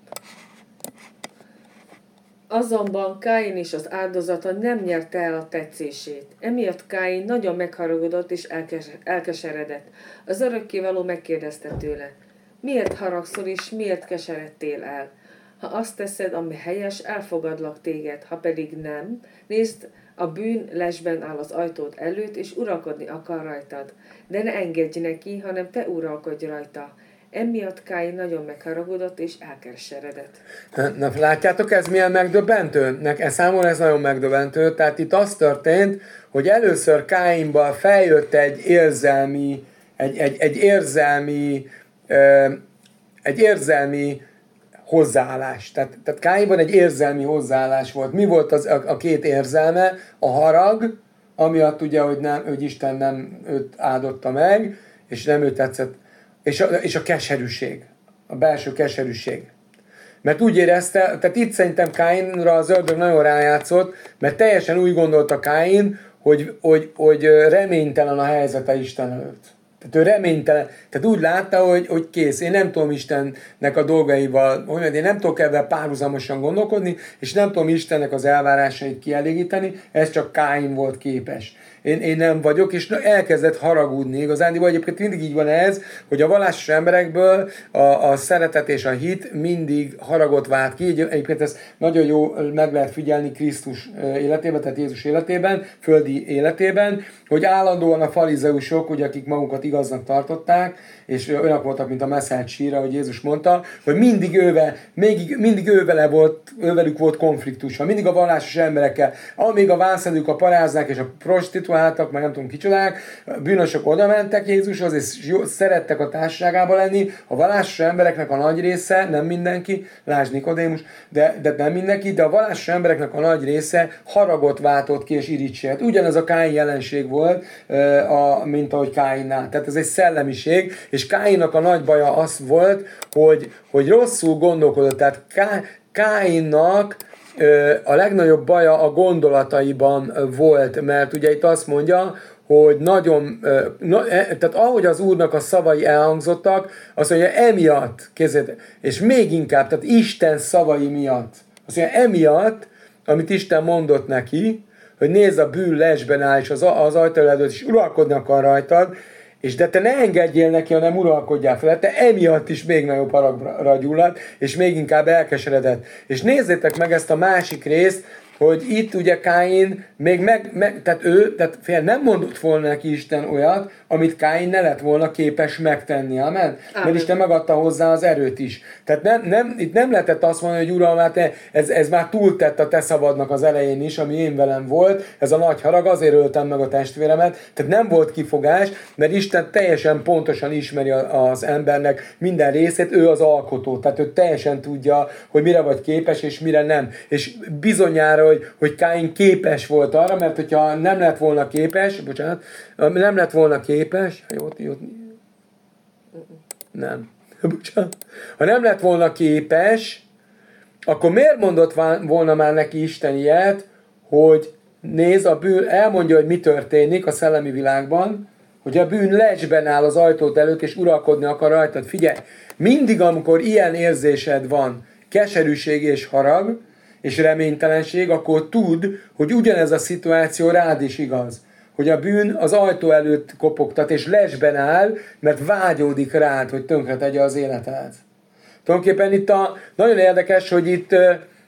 Azonban Káin is az áldozata nem nyerte el a tetszését. Emiatt Káin nagyon megharagudott és elkes- elkeseredett. Az örökkévaló megkérdezte tőle, miért haragszol és miért keseredtél el? Ha azt teszed, ami helyes, elfogadlak téged, ha pedig nem, nézd, a bűn lesben áll az ajtód előtt, és uralkodni akar rajtad. De ne engedj neki, hanem te uralkodj rajta. Emiatt Káin nagyon megharagudott és elkeseredett. Na, na, látjátok, ez milyen megdöbbentő? Nekem számomra ez nagyon megdöbbentő. Tehát itt az történt, hogy először Káinban feljött egy érzelmi, egy, egy, egy érzelmi, egy érzelmi hozzáállás. Tehát, tehát Káinban egy érzelmi hozzáállás volt. Mi volt az, a, a két érzelme? A harag, amiatt ugye, hogy, nem, hogy Isten nem őt áldotta meg, és nem őt tetszett, és a, és a keserűség, a belső keserűség. Mert úgy érezte, tehát itt szerintem Káinra az ördög nagyon rájátszott, mert teljesen úgy gondolta Káin, hogy, hogy, hogy reménytelen a helyzete Isten előtt. Tehát ő reménytelen, tehát úgy látta, hogy, hogy kész, én nem tudom Istennek a dolgaival, hogy én nem tudok ebben párhuzamosan gondolkodni, és nem tudom Istennek az elvárásait kielégíteni, ez csak Káin volt képes. Én, én nem vagyok, és elkezdett haragudni. Igazándiból egyébként mindig így van ez, hogy a vallásos emberekből a, a szeretet és a hit mindig haragot vált ki. Egyébként ez nagyon jó meg lehet figyelni Krisztus életében, tehát Jézus életében, földi életében, hogy állandóan a farizeusok, ugye, akik magukat igaznak tartották, és olyanok voltak, mint a messzelt síra, hogy Jézus mondta, hogy mindig ővel, még, mindig ővele volt, ővelük volt konfliktusa, mindig a vallásos emberekkel, amíg a vászedők, a paráznák és a prostituáltak, meg nem tudom kicsodák, bűnösök oda mentek Jézushoz, és jó, szerettek a társaságában lenni, a vallásos embereknek a nagy része, nem mindenki, lásd Nikodémus, de, de nem mindenki, de a vallásos embereknek a nagy része haragot váltott ki és irítséget. Ugyanez a Káin jelenség volt, a, mint ahogy Káinnál. Tehát ez egy szellemiség, és Káinnak a nagy baja az volt, hogy, hogy rosszul gondolkodott. Tehát Ká, Káinnak a legnagyobb baja a gondolataiban volt, mert ugye itt azt mondja, hogy nagyon, na, tehát ahogy az Úrnak a szavai elhangzottak, azt mondja, emiatt, kézzétek, és még inkább, tehát Isten szavai miatt, azt mondja, emiatt, amit Isten mondott neki, hogy nézd, a bűn lesben áll, és az, az ajtó előtt is uralkodni akar rajtad, és de te ne engedjél neki, hanem uralkodjál fel. Te emiatt is még nagyobb haragra gyullad, és még inkább elkeseredett. És nézzétek meg ezt a másik részt, hogy itt ugye Káin még meg, meg tehát ő, tehát fél nem mondott volna neki Isten olyat, amit Káin ne lett volna képes megtenni, amen? Amen. Mert Isten megadta hozzá az erőt is. Tehát nem, nem, itt nem lehetett azt mondani, hogy Uram, hát ez, ez már túltett a te szabadnak az elején is, ami én velem volt, ez a nagy harag, azért öltem meg a testvéremet, tehát nem volt kifogás, mert Isten teljesen pontosan ismeri az embernek minden részét, ő az alkotó, tehát ő teljesen tudja, hogy mire vagy képes, és mire nem. És bizonyára, hogy, hogy Káin képes volt arra, mert hogyha nem lett volna képes, bocsánat, nem lett volna képes, jó, jó, nem, bocsánat, ha nem lett volna képes, akkor miért mondott volna már neki Isten ilyet, hogy nézd, a bűn, elmondja, hogy mi történik a szellemi világban, hogy a bűn lecsben áll az ajtót előtt, és uralkodni akar rajtad. Figyelj, mindig, amikor ilyen érzésed van, keserűség és harag, és reménytelenség, akkor tudd, hogy ugyanez a szituáció rád is igaz. Hogy a bűn az ajtó előtt kopogtat, és lesben áll, mert vágyódik rád, hogy tönkre tegye az életed. Tulajdonképpen itt a, nagyon érdekes, hogy itt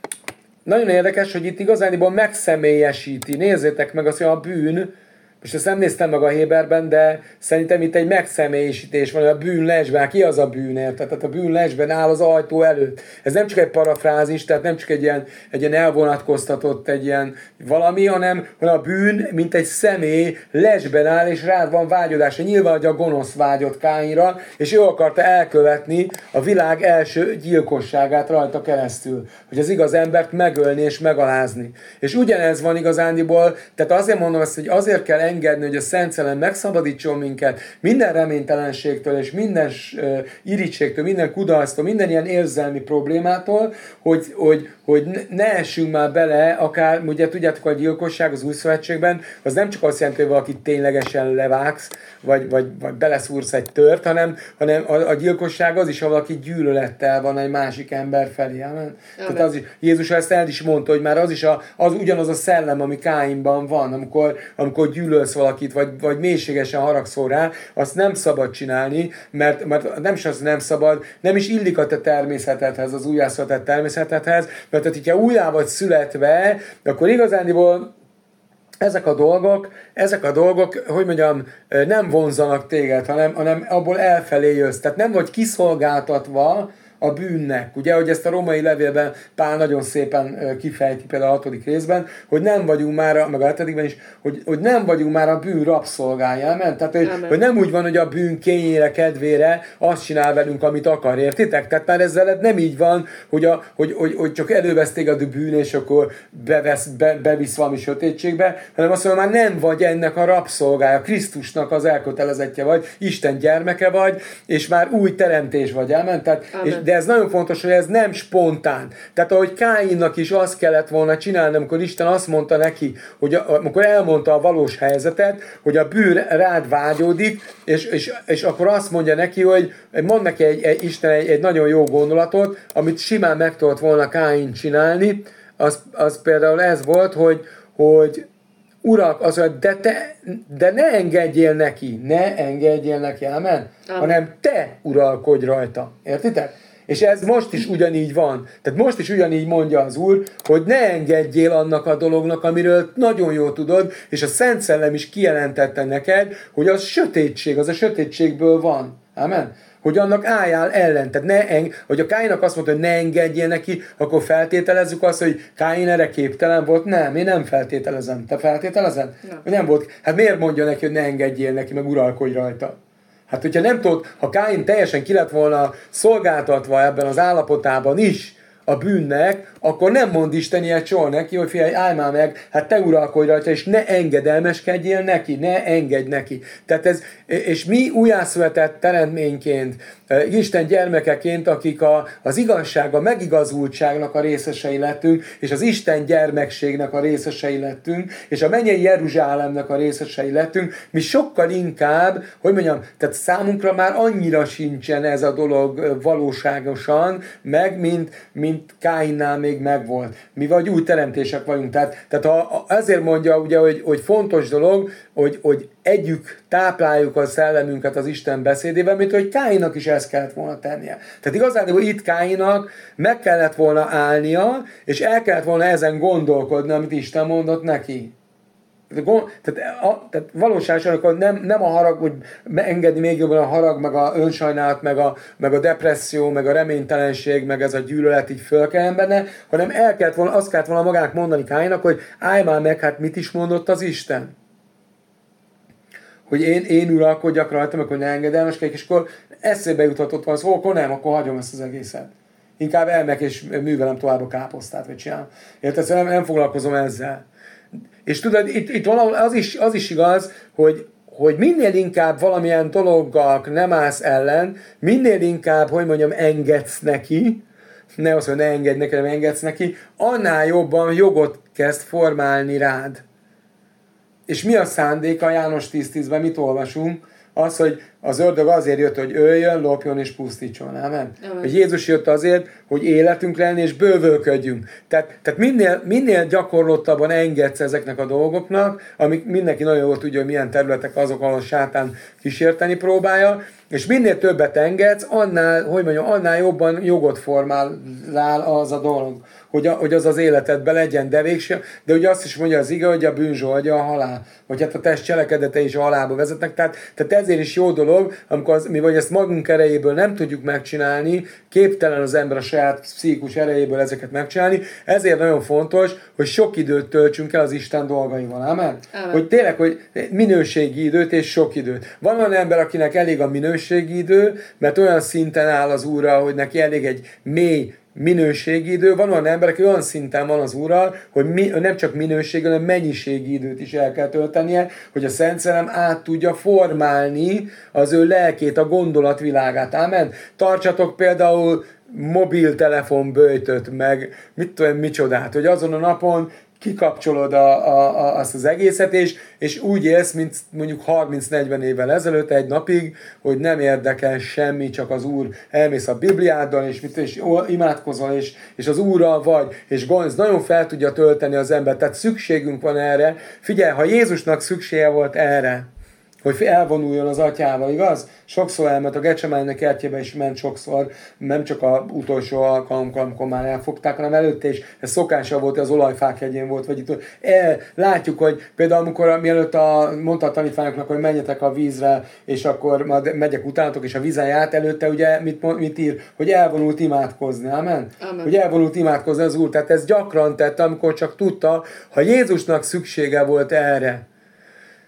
nagyon érdekes, hogy itt igazániból megszemélyesíti. Nézzétek meg azt, hogy a bűn, most ezt nem néztem meg a Héberben, de szerintem itt egy megszemélyesítés van, hogy a bűn lesben, ki az a bűn, érted? Tehát a bűn lesben áll az ajtó előtt. Ez nem csak egy parafrázis, tehát nem csak egy ilyen, egy ilyen elvonatkoztatott egy ilyen valami, hanem a bűn, mint egy személy, lesben áll, és rád van vágyodása. Nyilván, hogy a gonosz vágyott Káinra, és ő akarta elkövetni a világ első gyilkosságát rajta keresztül. Hogy az igaz embert megölni és megalázni. És ugyanez van igazándiból, tehát azért mondom ezt, hogy azért kell engedni, hogy a Szent Szellem megszabadítson minket minden reménytelenségtől és minden uh, irítségtől, minden kudarctól, minden ilyen érzelmi problémától, hogy, hogy, hogy ne essünk már bele, akár, ugye tudjátok, a gyilkosság az Új Szövetségben, az nem csak azt jelenti, hogy valakit ténylegesen levágsz, vagy, vagy, vagy beleszúrsz egy tört, hanem, hanem a, a gyilkosság az is, ha valaki gyűlölettel van egy másik ember felé. Amen? Tehát az is, Jézus ezt el is mondta, hogy már az is a, az ugyanaz a szellem, ami Káinban van, amikor, amikor gyűlölsz valakit, vagy, vagy mélységesen haragszol rá, azt nem szabad csinálni, mert, mert nem is az nem szabad, nem is illik a te természetedhez, az újjászületett természetedhez, mert hogyha újjá vagy születve, akkor igazániból ezek a dolgok, ezek a dolgok, hogy mondjam, nem vonzanak téged, hanem, hanem abból elfelé jössz. Tehát nem vagy kiszolgáltatva a bűnnek. Ugye, hogy ezt a római levélben Pál nagyon szépen kifejti, például a hatodik részben, hogy nem vagyunk már, meg a hetedikben is, hogy, hogy nem vagyunk már a bűn rabszolgája. Amen? Tehát, hogy, hogy nem úgy van, hogy a bűn kényére, kedvére azt csinál velünk, amit akar, értitek? Tehát már ezzel nem így van, hogy, a, hogy, hogy, hogy csak elővesz téged a bűn, és akkor bevesz, be, bevisz valami sötétségbe, hanem azt mondja, már nem vagy ennek a rabszolgája, Krisztusnak az elkötelezettje vagy, Isten gyermeke vagy, és már új teremtés vagy. Amen? Tehát, és de ez nagyon fontos, hogy ez nem spontán. Tehát ahogy Káinnak is azt kellett volna csinálni, amikor Isten azt mondta neki, hogy a, amikor elmondta a valós helyzetet, hogy a bűn rád vágyódik, és, és, és akkor azt mondja neki, hogy mond neki egy, egy, Isten egy, egy nagyon jó gondolatot, amit simán meg tudott volna Káin csinálni, az, az például ez volt, hogy, hogy Urak, az, de, te, de ne engedjél neki, ne engedjél neki, amen, amen. hanem te uralkodj rajta. Értitek? És ez most is ugyanígy van. Tehát most is ugyanígy mondja az Úr, hogy ne engedjél annak a dolognak, amiről nagyon jól tudod, és a Szent Szellem is kijelentette neked, hogy az sötétség, az a sötétségből van. Amen. Hogy annak álljál ellen. Tehát ne eng- hogy a Káinnak azt mondta, hogy ne engedjél neki, akkor feltételezzük azt, hogy Káin erre képtelen volt. Nem, én nem feltételezem. Te feltételezed? Nem. nem volt. Hát miért mondja neki, hogy ne engedjél neki, meg uralkodj rajta? Hát hogyha nem tudod, ha Káin teljesen ki lett volna szolgáltatva ebben az állapotában is a bűnnek, akkor nem mond Isten ilyet soha neki, hogy figyelj, állj már meg, hát te uralkodj rajta, és ne engedelmeskedjél neki, ne engedj neki. Tehát ez, és mi újjászületett teremtményként, Isten gyermekeként, akik a, az igazság, a megigazultságnak a részesei lettünk, és az Isten gyermekségnek a részesei lettünk, és a mennyei Jeruzsálemnek a részesei lettünk, mi sokkal inkább, hogy mondjam, tehát számunkra már annyira sincsen ez a dolog valóságosan, meg, mint, mint Káinnál még megvolt. Mi vagy új teremtések vagyunk. Tehát, tehát ha, ezért mondja, ugye, hogy, hogy fontos dolog, hogy, hogy együk, tápláljuk a szellemünket az Isten beszédével, mint hogy Káinnak is ezt kellett volna tennie. Tehát igazán, hogy itt Káinnak meg kellett volna állnia, és el kellett volna ezen gondolkodni, amit Isten mondott neki. Tehát, a, tehát valóságosan akkor nem, nem a harag, hogy engedni még jobban a harag, meg a önsajnálat, meg a, meg a depresszió, meg a reménytelenség, meg ez a gyűlölet így föl kell benne, hanem el kellett volna, azt kellett volna magának mondani Káinnak, hogy állj már meg, hát mit is mondott az Isten? Hogy én, én uralkodjak rajta, meg hogy ne engedelmeskedjek, és akkor eszébe juthatott van, szóval akkor nem, akkor hagyom ezt az egészet. Inkább elmek és művelem tovább a káposztát, vagy csinálom. Érted? Nem, nem foglalkozom ezzel. És tudod, itt, itt valahol az is, az is igaz, hogy, hogy minél inkább valamilyen dologgal nem állsz ellen, minél inkább, hogy mondjam, engedsz neki, ne az, hogy ne engedj neki, hanem engedsz neki, annál jobban jogot kezd formálni rád. És mi a szándéka János tíz tízben, mit olvasunk? Az, hogy az ördög azért jött, hogy öljön, lopjon és pusztítson. Amen? Hogy Jézus jött azért, hogy életünk lenni és bővölködjünk. Tehát, tehát minél, minél gyakorlottabban engedsz ezeknek a dolgoknak, amik mindenki nagyon jól tudja, hogy milyen területek azok, ahol a sátán kísérteni próbálja, és minél többet engedsz, annál, hogy mondjam, annál jobban jogot formál rá az a dolog, hogy, a, hogy az az életedben legyen, de végső, de ugye azt is mondja az ige, hogy a bűn zsoldja a halál, vagy hát a test cselekedetei is a halálba vezetnek, tehát, tehát ezért is jó dolog, amikor az, mi vagy ezt magunk erejéből nem tudjuk megcsinálni, képtelen az ember a saját pszichikus erejéből ezeket megcsinálni, ezért nagyon fontos, hogy sok időt töltsünk el az Isten dolgaival, amen? Amen. Hogy tényleg, hogy minőségi időt és sok időt. Van olyan ember, akinek elég a minőségi idő, mert olyan szinten áll az Úrral, hogy neki elég egy mély minőségi idő, van olyan ember, aki olyan szinten van az Úrral, hogy mi, nem csak minőségi, hanem mennyiségi időt is el kell töltenie, hogy a Szent Szellem át tudja formálni az ő lelkét, a gondolatvilágát. Amen. Tartsatok például mobiltelefon böjtöt, meg mit tudom, micsodát, hogy azon a napon kikapcsolod a, a, a, azt az egészet, és, és úgy élsz, mint mondjuk harminc-negyven évvel ezelőtt egy napig, hogy nem érdekel semmi, csak az Úr, elmész a Bibliáddal, és, és imádkozol, és, és az Úrral vagy, és ez nagyon fel tudja tölteni az ember. Tehát szükségünk van erre. Figyelj, ha Jézusnak szüksége volt erre, hogy elvonuljon az atyával, igaz? Sokszor elment a Getsemányi kertjébe is ment sokszor, nem csak az utolsó alkalomkor, amikor már elfogták, hanem előtte is, ez szokása volt, az olajfák hegyén volt, vagy itt el, látjuk, hogy például amikor mielőtt a, mondta a tanítványoknak, hogy menjetek a vízre, és akkor majd megyek utánatok, és a vízen járt, előtte ugye mit, mit ír? Hogy elvonult imádkozni, amen? Amen. Hogy elvonult imádkozni az Úr, tehát ez gyakran tette, amikor csak tudta, ha Jézusnak szüksége volt erre,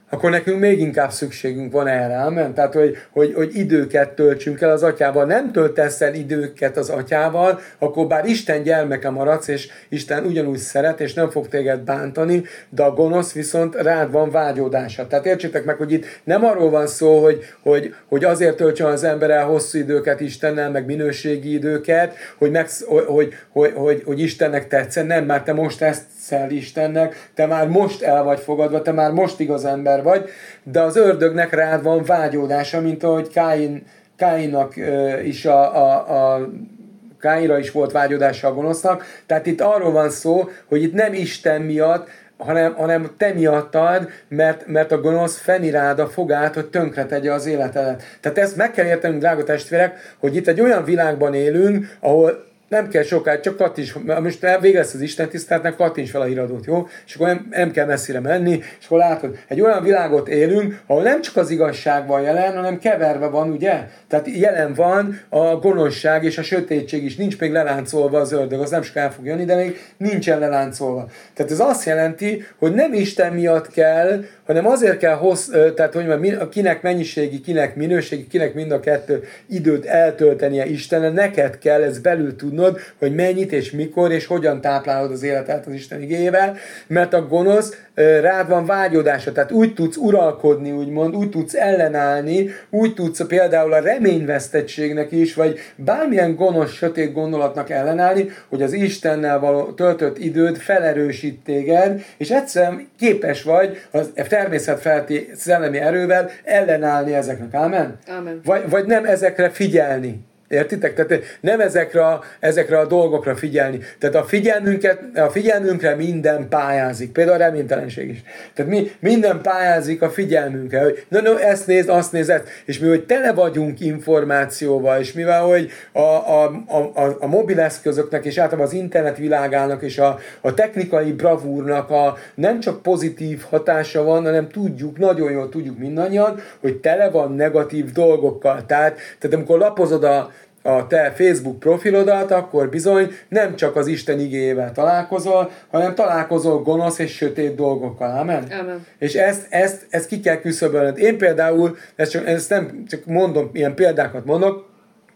akkor nekünk még inkább szükségünk van erre, amen? Tehát, hogy, hogy, hogy időket töltsünk el az atyával. Nem töltesz el időket az atyával, akkor bár Isten gyermeke maradsz, és Isten ugyanúgy szeret, és nem fog téged bántani, de a gonosz viszont rád van vágyódása. Tehát értsétek meg, hogy itt nem arról van szó, hogy, hogy, hogy azért töltsön az ember el hosszú időket Istennel, meg minőségi időket, hogy, meg, hogy, hogy, hogy, hogy, hogy Istennek tetszen. Nem, már te most ezt szel Istennek, te már most el vagy fogadva, te már most igaz ember vagy, de az ördögnek rád van vágyódása, mint ahogy Káin, Káinnak is a, a, a Káinra is volt vágyódása a gonosznak. Tehát itt arról van szó, hogy itt nem Isten miatt, hanem, hanem te miattad, mert, mert a gonosz feni rád a fogát, hogy tönkretegye az életedet. Tehát ezt meg kell értenünk, drága testvérek, hogy itt egy olyan világban élünk, ahol nem kell sokáig, csak kattints, most végez az Isten tiszteletnek, kattints fel a híradót, jó? És akkor nem, nem kell messzire menni, és akkor látod, egy olyan világot élünk, ahol nem csak az igazság van jelen, hanem keverve van, ugye? Tehát jelen van a gonoszság és a sötétség is, nincs még leláncolva az ördög, az nem csak el fog jönni, de még nincsen leláncolva. Tehát ez azt jelenti, hogy nem Isten miatt kell, hanem azért kell hossz, tehát hogy mondjam, kinek mennyiségi, kinek minőségi, kinek mind a kettő időt eltöltenie Istennel, neked kell ez belül tudnod, hogy mennyit és mikor és hogyan táplálod az életet az Isten igéjével, mert a gonosz rád van vágyódása, tehát úgy tudsz uralkodni, úgymond, úgy tudsz ellenállni, úgy tudsz például a reményvesztettségnek is, vagy bármilyen gonosz, sötét gondolatnak ellenállni, hogy az Istennel való töltött időd felerősít téged, és egyszerűen képes vagy az természetfeletti szellemi erővel ellenállni ezeknek. Ámen? Ámen. Vagy, vagy nem ezekre figyelni. Értitek? Tehát nem ezekre a, ezekre a dolgokra figyelni. Tehát a, figyelmünket, a figyelmünkre minden pályázik. Például a reménytelenség is. Tehát mi, minden pályázik a figyelmünkre, hogy na, no, ezt nézd, azt nézd, ezt. És mi, hogy tele vagyunk információval, és mivel, hogy a, a, a, a mobileszközöknek, és általában az internet világának, és a, a technikai bravúrnak a nem csak pozitív hatása van, hanem tudjuk, nagyon jól tudjuk mindannyian, hogy tele van negatív dolgokkal. Tehát, tehát amikor lapozod a a te Facebook profilodat, akkor bizony nem csak az Isten igéjével találkozol, hanem találkozol gonosz és sötét dolgokkal. Amen? Amen. És ezt, ezt, ezt ki kell küszöbölned. Én például, ezt, csak, ezt nem csak mondom, ilyen példákat mondok,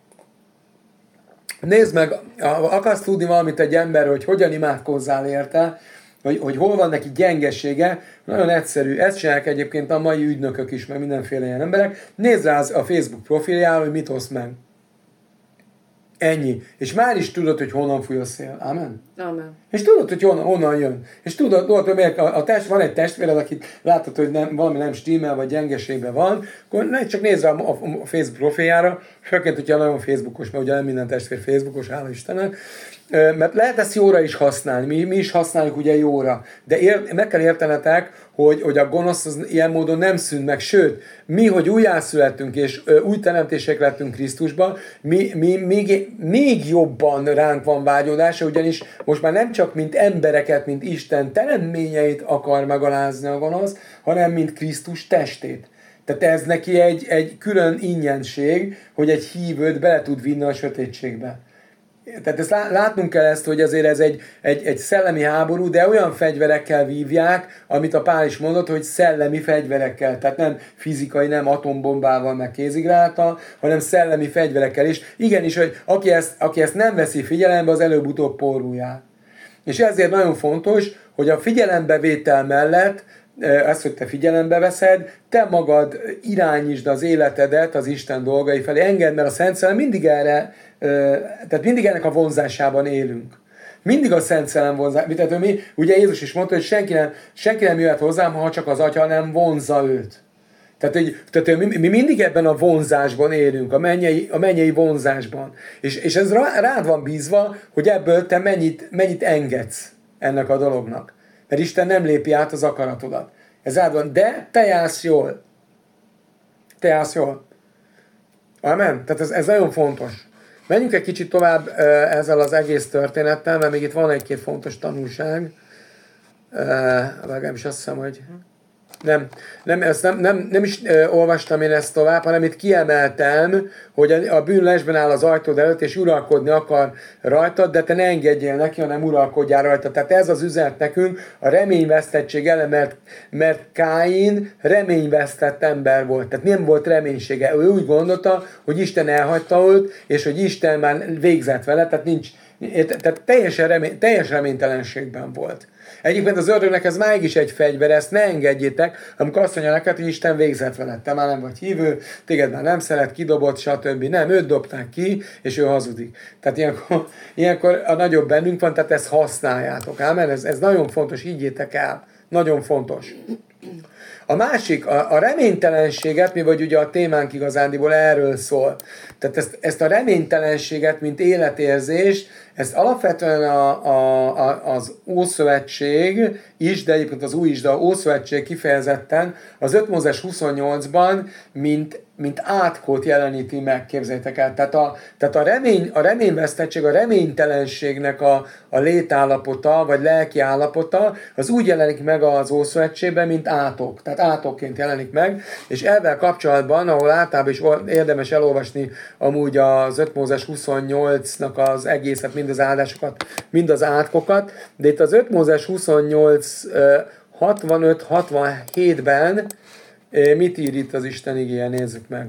nézd meg, akarsz tudni valamit egy ember, hogy hogyan imádkozzál érte, hogy, hogy hol van neki gyengesége, nagyon egyszerű. Ezt csinálják egyébként a mai ügynökök is, meg mindenféle ilyen emberek. Nézd rá a Facebook profiljára, hogy mit osz meg. Ennyi. És már is tudod, hogy honnan fúj a szél. Amen? Amen. És tudod, hogy honnan, honnan jön. És tudod, tudod hogy miért a, a test, van egy testvéred, akit látod, hogy nem, valami nem stimmel, vagy gyengeségben van, akkor ne, csak nézz rá a, a, a Facebook profiljára, főként, hogyha nagyon Facebookos, mert ugye nem minden testvér Facebookos, hála Istennek, mert lehet ezt jóra is használni, mi, mi is használjuk ugye jóra, de ér, meg kell értenetek, hogy, hogy a gonosz az ilyen módon nem szűnt meg, sőt, mi, hogy újjászülettünk és ö, új teremtések lettünk Krisztusban, mi, mi még, még jobban ránk van vágyódása, ugyanis most már nem csak mint embereket, mint Isten teremményeit akar megalázni a gonosz, hanem mint Krisztus testét. Tehát ez neki egy, egy külön ingyenség, hogy egy hívőt bele tud vinni a sötétségbe. Tehát ezt látnunk kell ezt, hogy azért ez egy, egy, egy szellemi háború, de olyan fegyverekkel vívják, amit a Pál is mondott, hogy szellemi fegyverekkel. Tehát nem fizikai, nem atombombával, meg kézigráta, hanem szellemi fegyverekkel is. Igenis, hogy aki ezt, aki ezt nem veszi figyelembe, az előbb-utóbb porrújál. És ezért nagyon fontos, hogy a figyelembevétel mellett, ezt, hogy te figyelembe veszed, te magad irányítsd az életedet az Isten dolgai felé. Engedd, mert a Szent Szellem mindig erre, tehát mindig ennek a vonzásában élünk. Mindig a Szent Szellem vonzásában. Tehát mi, ugye Jézus is mondta, hogy senki nem, senki nem jöhet hozzám, ha csak az Atya nem vonzza őt. Tehát, hogy, tehát mi, mi mindig ebben a vonzásban élünk, a mennyei, a mennyei vonzásban. És, és ez rád van bízva, hogy ebből te mennyit, mennyit engedsz ennek a dolognak. Mert Isten nem lépi át az akaratodat. Ez rád van, de te jársz jól. Te jársz jól. Amen? Tehát ez, ez nagyon fontos. Menjünk egy kicsit tovább ezzel az egész történettel, mert még itt van egy-két fontos tanulság. Legalábbis azt hiszem, hogy nem, nem, ezt nem, nem, nem is ö, olvastam én ezt tovább, hanem itt kiemeltem, hogy a, a bűn lesben áll az ajtód előtt, és uralkodni akar rajtad, de te ne engedjél neki, hanem uralkodjál rajta. Tehát ez az üzenet nekünk a reményvesztettség ellen, mert, mert Káin reményvesztett ember volt. Tehát nem volt reménysége. Ő úgy gondolta, hogy Isten elhagyta őt, és hogy Isten már végzett vele, tehát nincs, tehát teljesen remény, teljes reménytelenségben volt. Egyébként az ördögnek ez máig is egy fegyver, ezt ne engedjétek, amikor azt mondja neked, hogy Isten végzett veled, te már nem vagy hívő, téged már nem szeret, kidobott, stb. Nem, őt dobták ki, és ő hazudik. Tehát ilyenkor, ilyenkor a nagyobb bennünk van, tehát ezt használjátok. Ámen, ez, ez nagyon fontos, higgyétek el. Nagyon fontos. A másik, a, a reménytelenséget, mi vagy ugye a témánk igazándiból erről szól. Tehát ezt, ezt a reménytelenséget, mint életérzést, ezt alapvetően a, a, a, az Ószövetség is, de egyébként az Új is, de a Ószövetség kifejezetten az öt Mózes huszonnyolcban, mint, mint átkot jeleníti meg, képzeljétek el. Tehát a, tehát a, remény, a reményvesztettség, a reménytelenségnek a, a létállapota, vagy lelki állapota, az úgy jelenik meg az Ószövetségben, mint átok. Tehát átokként jelenik meg, és ezzel kapcsolatban, ahol általában is érdemes elolvasni amúgy az öt Mózes huszonnyolcnak az egészet, mind az áldásokat, mind az átkokat, de itt az öt Mózes huszonnyolc hatvanöt hatvanhétben mit ír itt az Isten igéje, nézzük meg.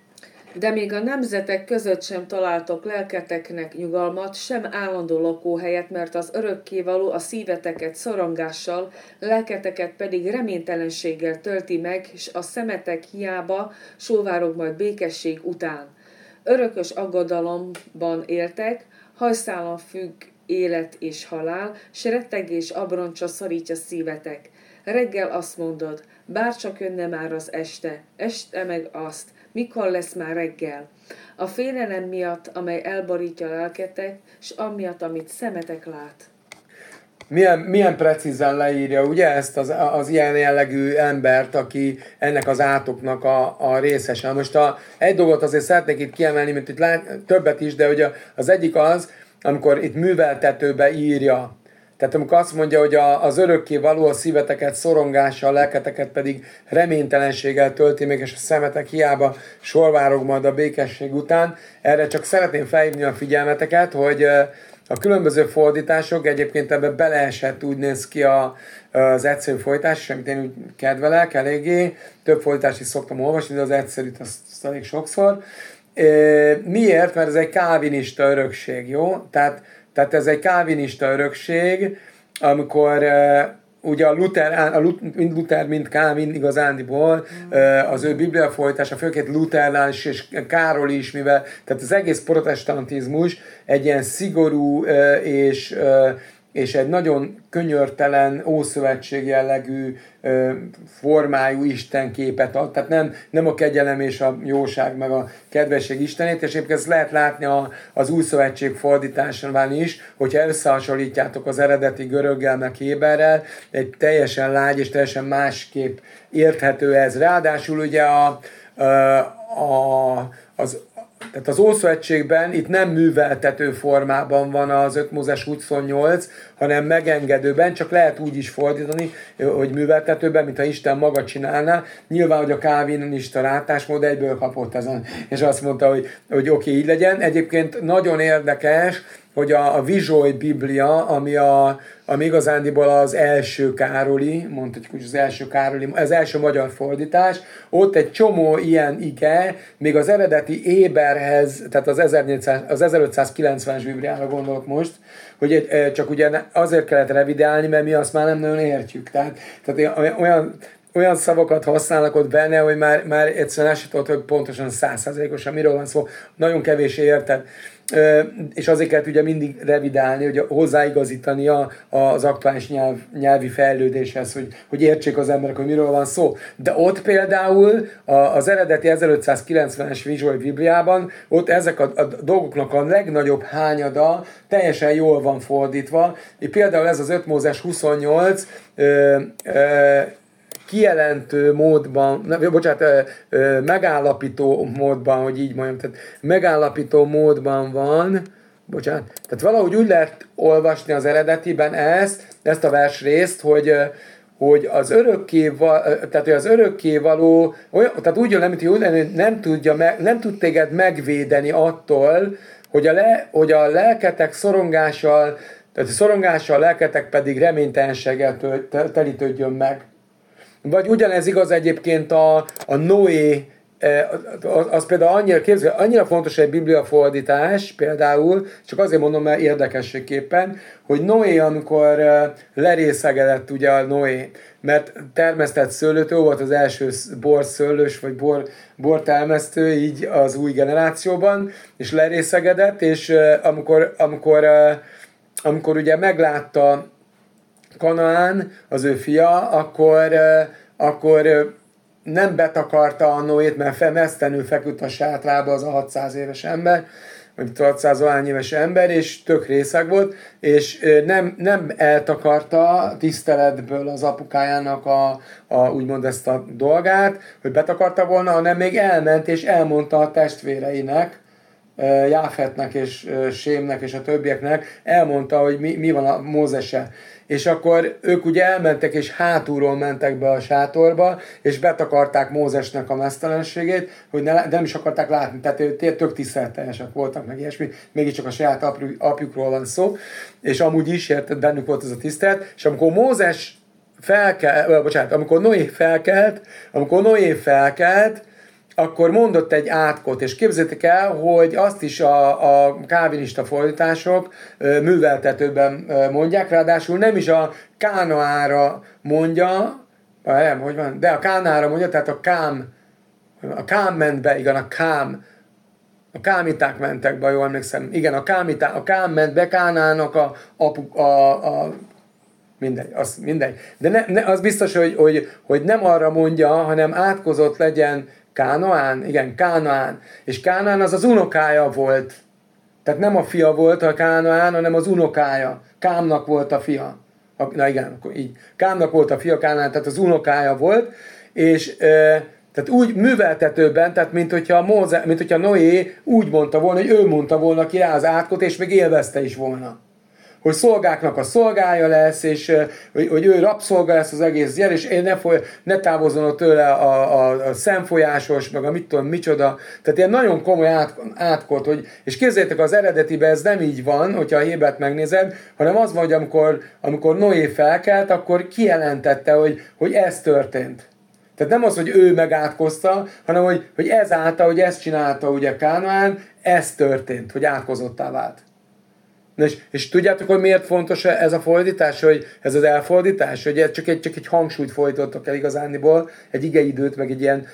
De még a nemzetek között sem találtok lelketeknek nyugalmat, sem állandó lakóhelyet, mert az örökkévaló a szíveteket szorongással, lelketeket pedig reménytelenséggel tölti meg, és a szemetek hiába sóvárog majd békesség után. Örökös aggodalomban éltek, hajszálon függ élet és halál, s rettegés abroncsa szorítja szívetek. Reggel azt mondod, bárcsak jönne már az este, este meg azt, mikor lesz már reggel. A félelem miatt, amely elborítja a lelketek, s amiatt, amit szemetek lát. Milyen, milyen precízen leírja ugye ezt az, az ilyen jellegű embert, aki ennek az átoknak a, a részese. Most a, egy dolgot azért szeretnék itt kiemelni, mint itt lát, többet is, de ugye az egyik az, amikor itt műveltetőbe írja. Tehát amikor azt mondja, hogy a, az örökké való a szíveteket szorongással, a lelketeket pedig reménytelenséggel tölti még, és a szemetek hiába sorvárog majd a békesség után. Erre csak szeretném felhívni a figyelmeteket, hogy a különböző fordítások, egyébként ebbe beleesett, úgy néz ki a, az egyszerű fordítás, amit én úgy kedvelek eléggé. Több fordítást is szoktam olvasni, de az egyszerűt azt, azt elég sokszor. Miért? Mert ez egy kálvinista örökség, jó? Tehát Tehát ez egy kálvinista örökség, amikor uh, ugye a Luther, a Luther, mind Luther, mind Kálvin igazándiból uh, az ő bibliafordítása, főként Luternál is, és Károly is, mivel tehát az egész protestantizmus egy ilyen szigorú uh, és, uh, és egy nagyon könyörtelen, ószövetség jellegű ö, formájú istenképet ad. Tehát nem, nem a kegyelem és a jóság, meg a kedvesség istenét, és egyébként ezt lehet látni a, az új szövetség fordításán is, hogyha összehasonlítjátok az eredeti göröggel, meg héberrel, egy teljesen lágy és teljesen másképp érthető ez. Ráadásul ugye a, a, a, az Tehát az Ószövetségben itt nem műveltető formában van az öt Mózes huszonnyolc, hanem megengedőben, csak lehet úgy is fordítani, hogy műveltetőben, mintha Isten maga csinálná. Nyilván, hogy a kálvinista látásmód egyből kapott ezen, és azt mondta, hogy, hogy oké, okay, így legyen. Egyébként nagyon érdekes, hogy a, a Vizsoly Biblia, ami, a, ami igazándiból az első Károli, mondhatjuk úgy az első Károli, az első magyar fordítás, ott egy csomó ilyen ige, még az eredeti Éberhez, tehát az, ezernégyszáz, az ezerötszázkilencvenes Bibliára gondolok most, hogy egy, csak ugye azért kellett revidálni, mert mi azt már nem nagyon értjük. Tehát, tehát olyan, olyan szavakat használnak ott benne, hogy már, már egyszerűen azt tudod, hogy pontosan száz százalékosan miről van szó, nagyon kevés érted. És azért kellett ugye mindig revidálni, hogy hozzáigazítani a, az aktuális nyelv, nyelvi fejlődéshez, hogy, hogy értsék az emberek, hogy miről van szó. De ott például az eredeti ezerötszázkilencvenes Vizsoly Bibliában, ott ezek a, a dolgoknak a legnagyobb hányada teljesen jól van fordítva. És például ez az öt Mózes huszonnyolc ö, ö, kijelentő módban, ne, bocsánat, ö, ö, megállapító módban, hogy így mondjam, tehát megállapító módban van, bocsánat, tehát valahogy úgy lehet olvasni az eredetiben ezt, ezt a versrészt, hogy, hogy az örökké, tehát az örökké való, olyan, tehát úgy jön, mint hogy nem, tudja meg, nem tud téged megvédeni attól, hogy a, le, hogy a lelketek szorongással, tehát a szorongással a lelketek pedig reménytelenséggel telítődjön meg. Vagy ugyanez igaz egyébként a, a Noé, az, az például annyira, képzel, annyira fontos egy bibliafordítás, például, csak azért mondom, mert érdekességképpen, hogy Noé, amikor lerészegedett ugye a Noé, mert termesztett szőlőt, ő volt az első borszőlős, vagy bor, bortermesztő így az új generációban, és lerészegedett, és amikor, amikor, amikor ugye meglátta Kanaán, az ő fia, akkor, akkor nem betakarta a Noét, mert mesztelenül feküdt a sátrába az a hatszáz éves ember, vagy hatszáz éves ember, és tök részeg volt, és nem, nem eltakarta tiszteletből az apukájának a, a, úgymond ezt a dolgát, hogy betakarta volna, hanem még elment, és elmondta a testvéreinek, Jáfetnek és Sémnek és a többieknek, elmondta, hogy mi, mi van a Mózessel. És akkor ők ugye elmentek, és hátulról mentek be a sátorba, és betakarták Mózesnek a meztelenségét, hogy ne, nem is akarták látni. Tehát ők tök tiszteletteljesek voltak, meg ilyesmi. Mégiscsak a saját apjukról van szó. És amúgy is, érted, bennük volt ez a tisztelet. És amikor Mózes felkelt, bocsánat, amikor Noé felkelt, amikor Noé felkelt, akkor mondott egy átkot, és képzeljétek el, hogy azt is a, a kávinista fordítások műveltetőben mondják, ráadásul nem is a Kánaára mondja, nem, hogy van, de a Kánára mondja, tehát a Kám, a Kám ment be, igen, a Kám, a kámiták mentek be, jól emlékszem, igen, a, kámiták, a Kám ment be Kánának a, a, a, a mindegy, az mindegy. De ne, ne, az biztos, hogy, hogy, hogy nem arra mondja, hanem átkozott legyen Kánaán, igen, Kánaán. És Kánaán az az unokája volt. Tehát nem a fia volt a Kánaán, hanem az unokája. Kámnak volt a fia. Na igen, akkor így. Kámnak volt a fia Kánaán, tehát az unokája volt. És e, tehát úgy műveltetőben, tehát mint hogyha, Móze, mint hogyha Noé úgy mondta volna, hogy ő mondta volna ki rá az átkot, és még élvezte is volna. Hogy szolgáknak a szolgája lesz, és hogy, hogy ő rabszolga lesz az egész gyere, és ne, foly, ne távozzon tőle a, a, a szemfolyásos, meg a mit tudom, micsoda. Tehát ilyen nagyon komoly át, átkot, hogy, és képzeljétek, az eredetiben ez nem így van, hogyha a Hébert megnézed, hanem az van, hogy amikor, amikor Noé felkelt, akkor kijelentette, hogy, hogy ez történt. Tehát nem az, hogy ő megátkozta, hanem hogy, hogy ezáltal, hogy ezt csinálta ugye Kánaán, ez történt, hogy átkozottá vált. És, és tudjátok, hogy miért fontos ez a fordítás, hogy ez az elfordítás, hogy csak egy, csak egy hangsúlyt fordítottak el igazániból, egy igeidőt, meg egy ilyen,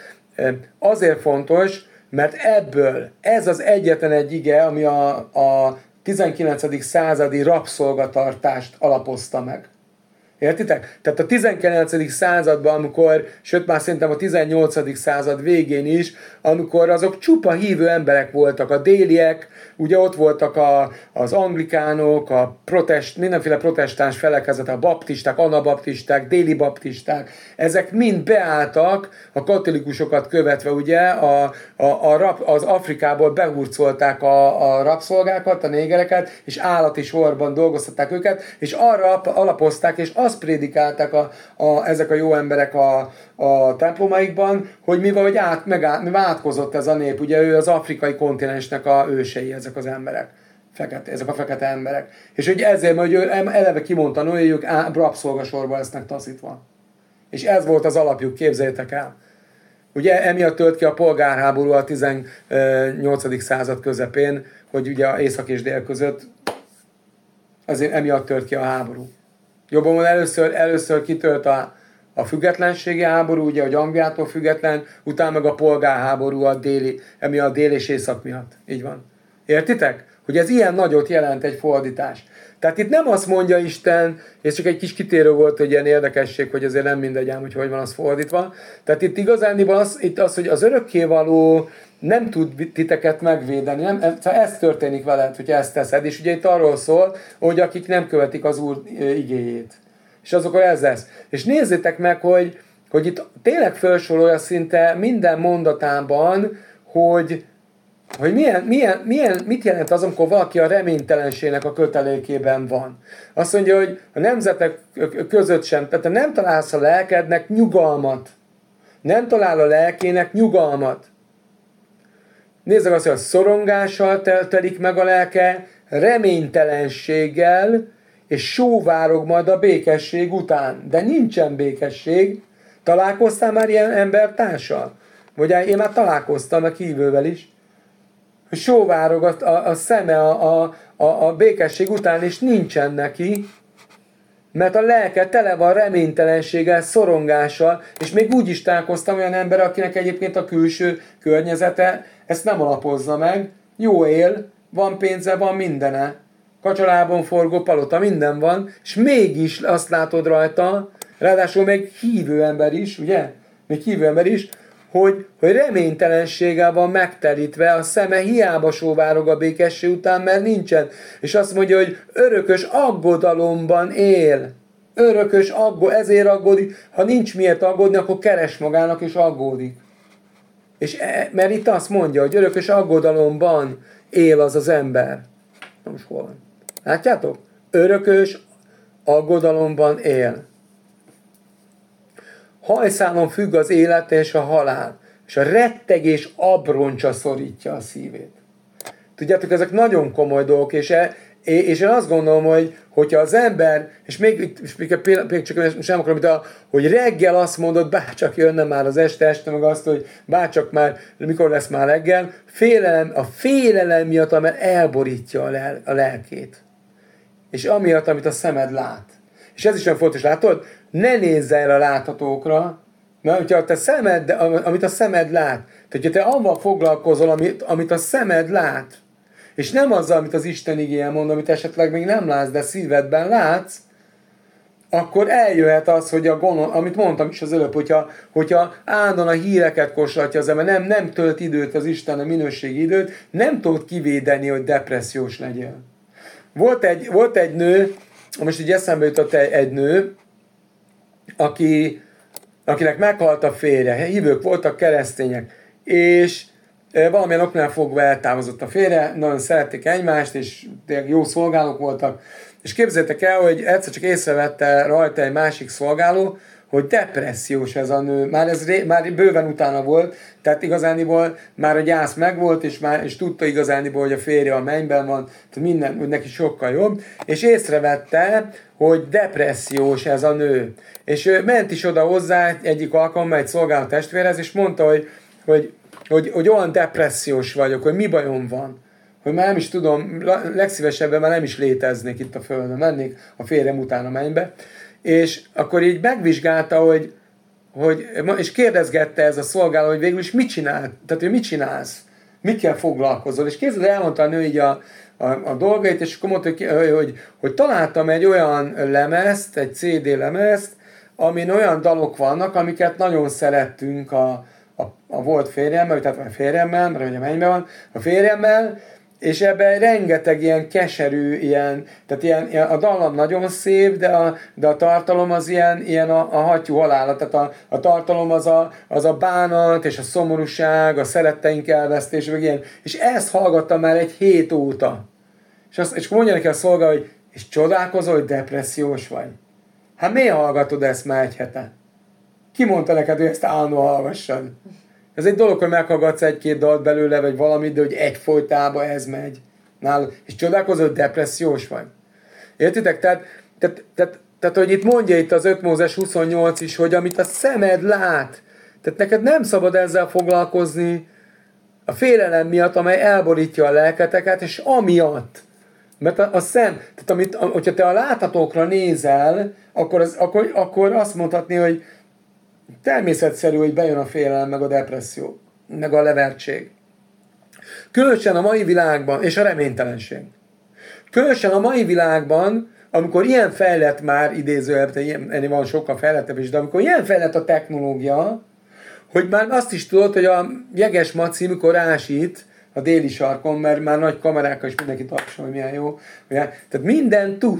azért fontos, mert ebből ez az egyetlen egy ige, ami a, a tizenkilencedik századi rabszolgatartást alapozta meg. Értitek? Tehát a tizenkilencedik században, amikor, sőt már szerintem a tizennyolcadik század végén is, amikor azok csupa hívő emberek voltak, a déliek, ugye ott voltak a, az anglikánok, a protest, mindenféle protestáns felekezet, a baptisták, anabaptisták, déli baptisták, ezek mind beálltak a katolikusokat követve, ugye, a, a, a rab, az Afrikából behurcolták a, a rabszolgákat, a négereket, és állati sorban dolgoztatták őket, és arra alapozták, és azt prédikálták a, a, ezek a jó emberek a, a templomaikban, hogy mivel hogy át, meg át, mivel átkozott ez a nép, ugye ő az afrikai kontinensnek a ősei, ezek az emberek, fekete, ezek a fekete emberek. És hogy ezért, mert ő eleve kimondta, hogy ők rabszolgasorba lesznek taszítva. És ez volt az alapjuk, képzeljétek el. Ugye emiatt tört ki a polgárháború a tizennyolcadik század közepén, hogy ugye észak és dél között, azért emiatt tört ki a háború. Jobban van, először, először kitört a, a függetlenségi háború, ugye, hogy Angliától független, utána meg a polgárháború a déli, emi a dél és észak miatt. Így van. Értitek? Hogy ez ilyen nagyot jelent egy fordítás. Tehát itt nem azt mondja Isten, és csak egy kis kitérő volt, hogy ilyen érdekesség, hogy azért nem mindegy ám, hogy hogy van az fordítva. Tehát itt igazán az, itt az, hogy az örökkévaló nem tud titeket megvédeni. Nem, ez történik veled, hogy ezt teszed. És ugye itt arról szól, hogy akik nem követik az Úr igéjét. És azokor ez lesz. És nézzétek meg, hogy, hogy itt tényleg felsorolja szinte minden mondatában, hogy, hogy milyen, milyen, milyen, mit jelent az, amikor valaki a reménytelenségnek a kötelékében van. Azt mondja, hogy a nemzetek között sem, tehát nem találsz a lelkednek nyugalmat. Nem talál a lelkének nyugalmat. Nézzük azt, hogy a szorongással telik meg a lelke, reménytelenséggel, és sóvárog majd a békesség után. De nincsen békesség. Találkoztál már ilyen embertársal? Vagy én már találkoztam, meg hívővel is. Hogy sóvárog a, a, a szeme a, a, a, a békesség után, és nincsen neki, mert a lelke tele van reménytelenséggel, szorongással, és még úgy is találkoztam olyan ember, akinek egyébként a külső környezete ezt nem alapozza meg. Jó él, van pénze, van mindene. Kacsalában forgó palota, minden van, és mégis azt látod rajta, ráadásul még hívő ember is, ugye? Még hívő ember is, hogy, hogy reménytelenséggel van megtelítve, a szeme hiába sóvárog a békesség után, mert nincsen. És azt mondja, hogy örökös aggodalomban él. Örökös aggód, ezért aggódik. Ha nincs miért aggódni, akkor keres magának és aggódik. És e, mert itt azt mondja, hogy örökös aggodalomban él az az ember. Na most hol van? Látjátok? Örökös aggodalomban él. Hajszálon függ az élet és a halál, és a rettegés abroncsa szorítja a szívét. Tudjátok, ezek nagyon komoly dolgok, és, e, és én azt gondolom, hogy hogyha az ember, és még, és még, még csak sem akarom, a, hogy reggel azt mondod, bárcsak jönne már az este, este meg azt, hogy bárcsak már, mikor lesz már reggel, félelem, a félelem miatt, amely elborítja a, lel, a lelkét. És amiatt, amit a szemed lát. És ez is olyan fontos, látod? Ne nézz el a láthatókra, mert hogyha te szemed, amit a szemed lát, tehát hogyha te avval foglalkozol, amit, amit a szemed lát, és nem azzal, amit az Isten igéje mond, amit esetleg még nem látsz, de szívedben látsz, akkor eljöhet az, hogy a gonosz, amit mondtam is az előbb, hogyha, hogyha állandóan a híreket koslatja az ember, nem, nem tölt időt az Isten, a minőségi időt, nem tudod kivédeni, hogy depressziós legyél. Volt egy, volt egy nő, most így eszembe jutott egy, egy nő, aki, akinek meghalt a férje, hívők voltak, keresztények, és valamilyen oknál fogva eltávozott a férje, nagyon szerették egymást, és jó szolgálók voltak, és képzeljétek el, hogy egyszer csak észrevette rajta egy másik szolgáló, hogy depressziós ez a nő. Már ez ré, már bőven utána volt, tehát igazániból már a gyász megvolt, és, már, és tudta igazániból, hogy a férje a mennyben van, tehát minden, hogy neki sokkal jobb, és észrevette, hogy depressziós ez a nő. És ő ment is oda hozzá egyik alkalommal egy szolgáló testvérhez, és mondta, hogy, hogy, hogy, hogy olyan depressziós vagyok, hogy mi bajom van. Hogy már nem is tudom, legszívesebben már nem is léteznék itt a földön, mennék a férjem után a mennybe. És akkor így megvizsgálta, hogy, hogy, és kérdezgette ez a szolgáló, hogy végül is mit csinál, tehát hogy mit csinálsz, mikkel foglalkozol. És képzeld, elmondta a nő így a, a, a dolgait, és akkor mondta, hogy, hogy, hogy találtam egy olyan lemezt, egy cé dé lemezt, amin olyan dalok vannak, amiket nagyon szerettünk a, a, a volt férjemmel, tehát a férjemmel, mert ugye mennyben van, a férjemmel, és ebben rengeteg ilyen keserű, ilyen, tehát ilyen, ilyen, a dallam nagyon szép, de a, de a tartalom az ilyen, ilyen a, a hattyú halála, tehát a, a tartalom az a, az a bánat, és a szomorúság, a szeretteink elvesztése, meg ilyen. És ezt hallgattam már egy hét óta. És, azt, és akkor mondja neki a szolga, hogy és csodálkozol, hogy depressziós vagy. Hát miért hallgatod ezt már egy hete? Ki mondta neked, hogy ezt állandóan hallgassad? Ez egy dolog, hogy meghallgatsz egy-két dalt belőle, vagy valamit, de hogy egyfolytában ez megy. Nálad, és csodálkozol, hogy depressziós vagy. Értitek? Tehát, tehát, tehát, tehát, hogy itt mondja itt az öt Mózes huszonnyolc is, hogy amit a szemed lát, tehát neked nem szabad ezzel foglalkozni a félelem miatt, amely elborítja a lelketeket, és amiatt. Mert a, a szem, tehát amit, hogyha te a láthatókra nézel, akkor, az, akkor, akkor azt mondhatni, hogy természetszerű, hogy bejön a félelem, meg a depresszió, meg a levertség. Különösen a mai világban, és a reménytelenség. Különösen a mai világban, amikor ilyen fejlett már idézőjelben, ennél van sokkal fejlettebb is, de amikor ilyen fejlett a technológia, hogy már azt is tudod, hogy a jeges maci, mikor ásít a déli sarkon, mert már nagy kamerákkal is mindenki tapsol, hogy milyen jó. Tehát mindent tudsz.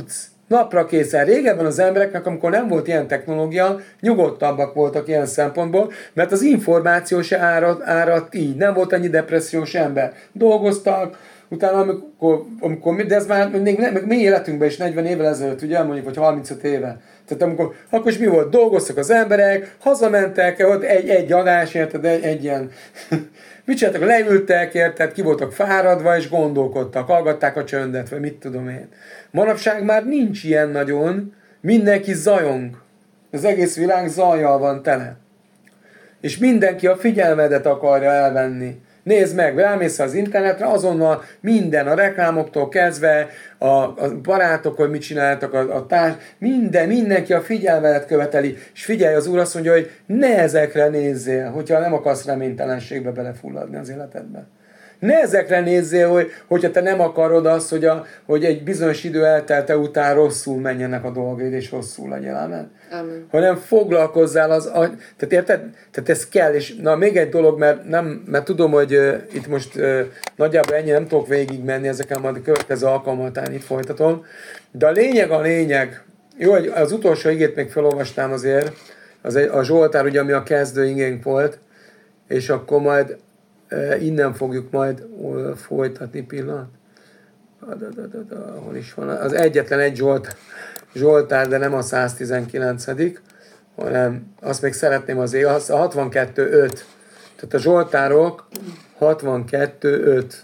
Napra készen. Régebben az embereknek, amikor nem volt ilyen technológia, nyugodtabbak voltak ilyen szempontból, mert az információ se áradt, áradt így. Nem volt annyi depressziós ember. Dolgoztak, utána amikor, amikor de ez már még, még mi életünkben is negyven évvel ezelőtt, ugye mondjuk, vagy harmincöt éve. Tehát amikor, akkor is mi volt? Dolgoztak az emberek, hazamentek, ott egy, egy adás, érted, egy, egy ilyen... Mit csináltak? Leültek, érted, ki voltak fáradva, és gondolkodtak, hallgatták a csöndet, vagy mit tudom én. Manapság már nincs ilyen nagyon, mindenki zajong. Az egész világ zajjal van tele. És mindenki a figyelmedet akarja elvenni. Nézd meg, rámész az internetre, azonnal minden, a reklámoktól kezdve, a, a barátok, hogy mit csináltak, a, a társ, minden, mindenki a figyelmedet követeli. És figyelj, az Úr azt mondja, hogy ne ezekre nézzél, hogyha nem akarsz reménytelenségbe belefulladni az életedbe. Ne ezekre nézzél, hogy, hogyha te nem akarod azt, hogy, a, hogy egy bizonyos idő eltelte után rosszul menjenek a dolgaid, és rosszul legyél. Amen. Amen. Hanem foglalkozzál az... A, tehát érted? Tehát ez kell, és na még egy dolog, mert, nem, mert tudom, hogy uh, itt most uh, nagyjából ennyi nem tudok végigmenni, ezeken majd a következő alkalmatán itt folytatom, de a lényeg a lényeg, jó, az utolsó igét még felolvastám azért, az egy, a Zsoltár, ugye, ami a kezdő igénk volt, és akkor majd innen fogjuk majd folytatni pillanat. Hol is van? Az egyetlen egy Zsolt, Zsoltár, de nem a száztizenkilencedik, hanem azt még szeretném azért, az a hatvankettő öt. Tehát a Zsoltárok hatvankettő öt.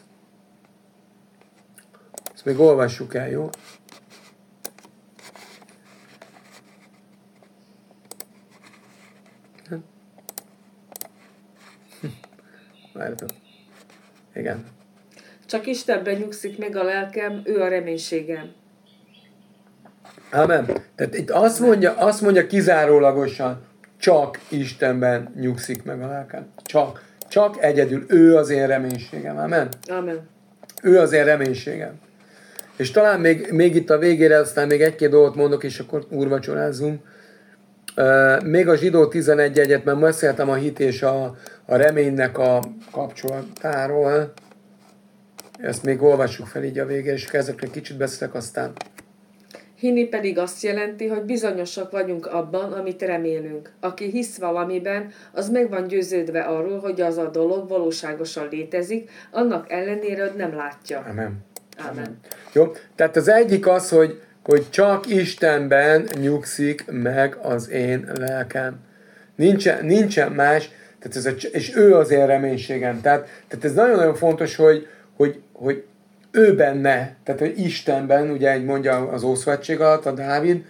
Ezt még olvassuk el, jó? Várjatok. Igen. Csak Istenben nyugszik meg a lelkem, ő a reménységem. Amen. Tehát itt azt mondja, azt mondja kizárólagosan, csak Istenben nyugszik meg a lelkem. Csak. Csak egyedül. Ő az én reménységem. Amen. Amen. Ő az én reménységem. És talán még, még itt a végére, aztán még egy-két dolgot mondok, és akkor úrvacsorázzunk. Uh, még a Zsidó tizenegy egyet, mert beszéltem a hit és a, a reménynek a kapcsolatáról. Ezt még olvassuk fel így a végére, és ezekre kicsit beszélek aztán. Hinni pedig azt jelenti, hogy bizonyosak vagyunk abban, amit remélünk. Aki hisz valamiben, az meg van győződve arról, hogy az a dolog valóságosan létezik, annak ellenére, hogy nem látja. Amen. Amen. Jó, tehát az egyik az, hogy, hogy csak Istenben nyugszik meg az én lelkem. Nincsen, nincsen más, tehát ez a, és ő az én reménységem. Tehát, tehát ez nagyon-nagyon fontos, hogy, hogy, hogy ő benne, tehát hogy Istenben, ugye mondja az Ószövetség alatt a Dávid,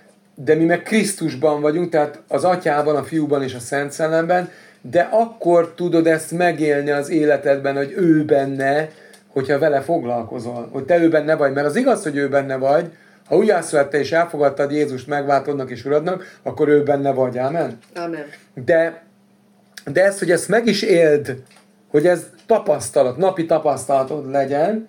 de mi meg Krisztusban vagyunk, tehát az Atyában, a Fiúban és a Szent Szellemben, de akkor tudod ezt megélni az életedben, hogy ő benne, hogyha vele foglalkozol, hogy te ő benne vagy, mert az igaz, hogy ő benne vagy, ha újjászülettél és elfogadtad Jézust megváltódnak és Uradnak, akkor ő benne vagy, amen? Amen. De, de ezt, hogy ezt meg is éld, hogy ez tapasztalat, napi tapasztalatod legyen,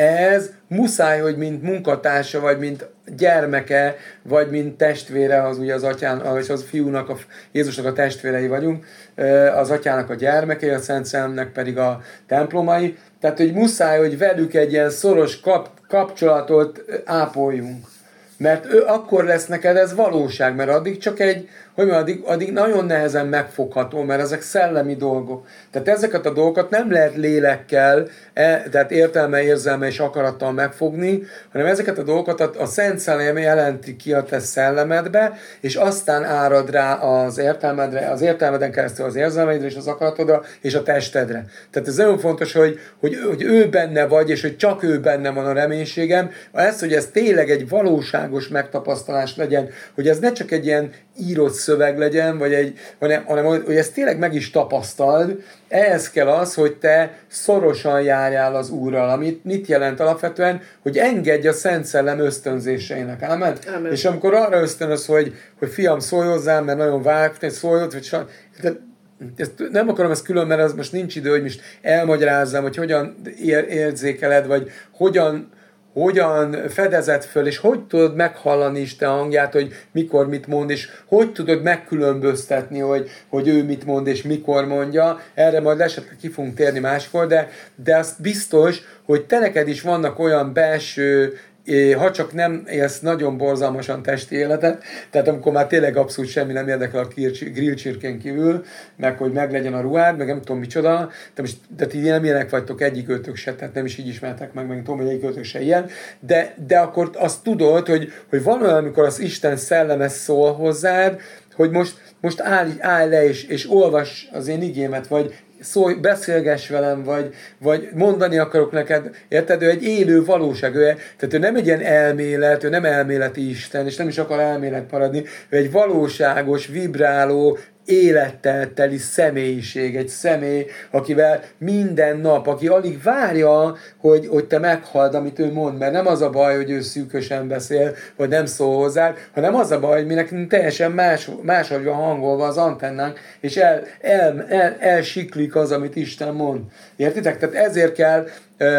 ez muszáj, hogy mint munkatársa, vagy mint gyermeke, vagy mint testvére, az ugye az atyán, és az fiúnak, a, Jézusnak a testvérei vagyunk, az atyának a gyermekei, a Szent Szellemnek pedig a templomai. Tehát, hogy muszáj, hogy velük egy ilyen szoros kap, kapcsolatot ápoljunk. Mert ő, akkor lesz neked ez valóság, mert addig csak egy, hogy mondjam, addig, addig nagyon nehezen megfogható, mert ezek szellemi dolgok. Tehát ezeket a dolgokat nem lehet lélekkel, e, tehát értelme, érzelme és akarattal megfogni, hanem ezeket a dolgokat a, a Szent Szellem jelenti ki a te szellemedbe, és aztán árad rá az értelmedre, az értelmeden keresztül az érzelmeidre és az akaratodra és a testedre. Tehát ez nagyon fontos, hogy, hogy, hogy ő benne vagy, és hogy csak ő benne van a reménységem. Ez, hogy ez tényleg egy valóságos megtapasztalás legyen, hogy ez ne csak egy ilyen írott szöveg legyen, vagy egy, hanem, hanem hogy ezt tényleg meg is tapasztald, ehhez kell az, hogy te szorosan járjál az Úrral, amit mit jelent alapvetően, hogy engedj a Szent Szellem ösztönzéseinek. Amen? Amen. És amikor arra ösztönöz, hogy, hogy fiam, szólj hozzám, mert nagyon vágtál, szólj hozzá, vagy de ezt nem akarom ezt külön, mert az most nincs idő, hogy most elmagyarázzam, hogy hogyan ér, érzékeled, vagy hogyan hogyan fedezed föl, és hogy tudod meghallani Isten hangját, hogy mikor mit mond, és hogy tudod megkülönböztetni, hogy, hogy ő mit mond, és mikor mondja. Erre majd esetleg ki fogunk térni máskor, de, de azt biztos, hogy te neked is vannak olyan belső ha csak nem élsz nagyon borzalmasan testi életet, tehát amikor már tényleg abszolút semmi nem érdekel a grill csirkén kívül, meg hogy meglegyen a ruhád, meg nem tudom micsoda, de most de ti nem ilyenek vagytok, egyik őtök se, tehát nem is így ismertek meg, meg tudom, hogy egyik őtök se ilyen, de, de akkor azt tudod, hogy, hogy van olyan, amikor az Isten szelleme szól hozzád, hogy most, most állj, állj le és, és olvass az én igémet, vagy szólj, beszélgess velem, vagy, vagy mondani akarok neked, érted? Ő egy élő valóság, ő, tehát ő nem egy ilyen elmélet, ő nem elméleti Isten, és nem is akar elmélet maradni, ő egy valóságos, vibráló, élettel teli személyiség, egy személy, akivel minden nap, aki alig várja, hogy, hogy te meghald, amit ő mond, mert nem az a baj, hogy ő szűkösen beszél, vagy nem szól hozzá, hanem az a baj, hogy mi nekünk teljesen más, máshogy van hangolva az antennánk, és el, el, el, elsiklik az, amit Isten mond. Értitek? Tehát ezért kell,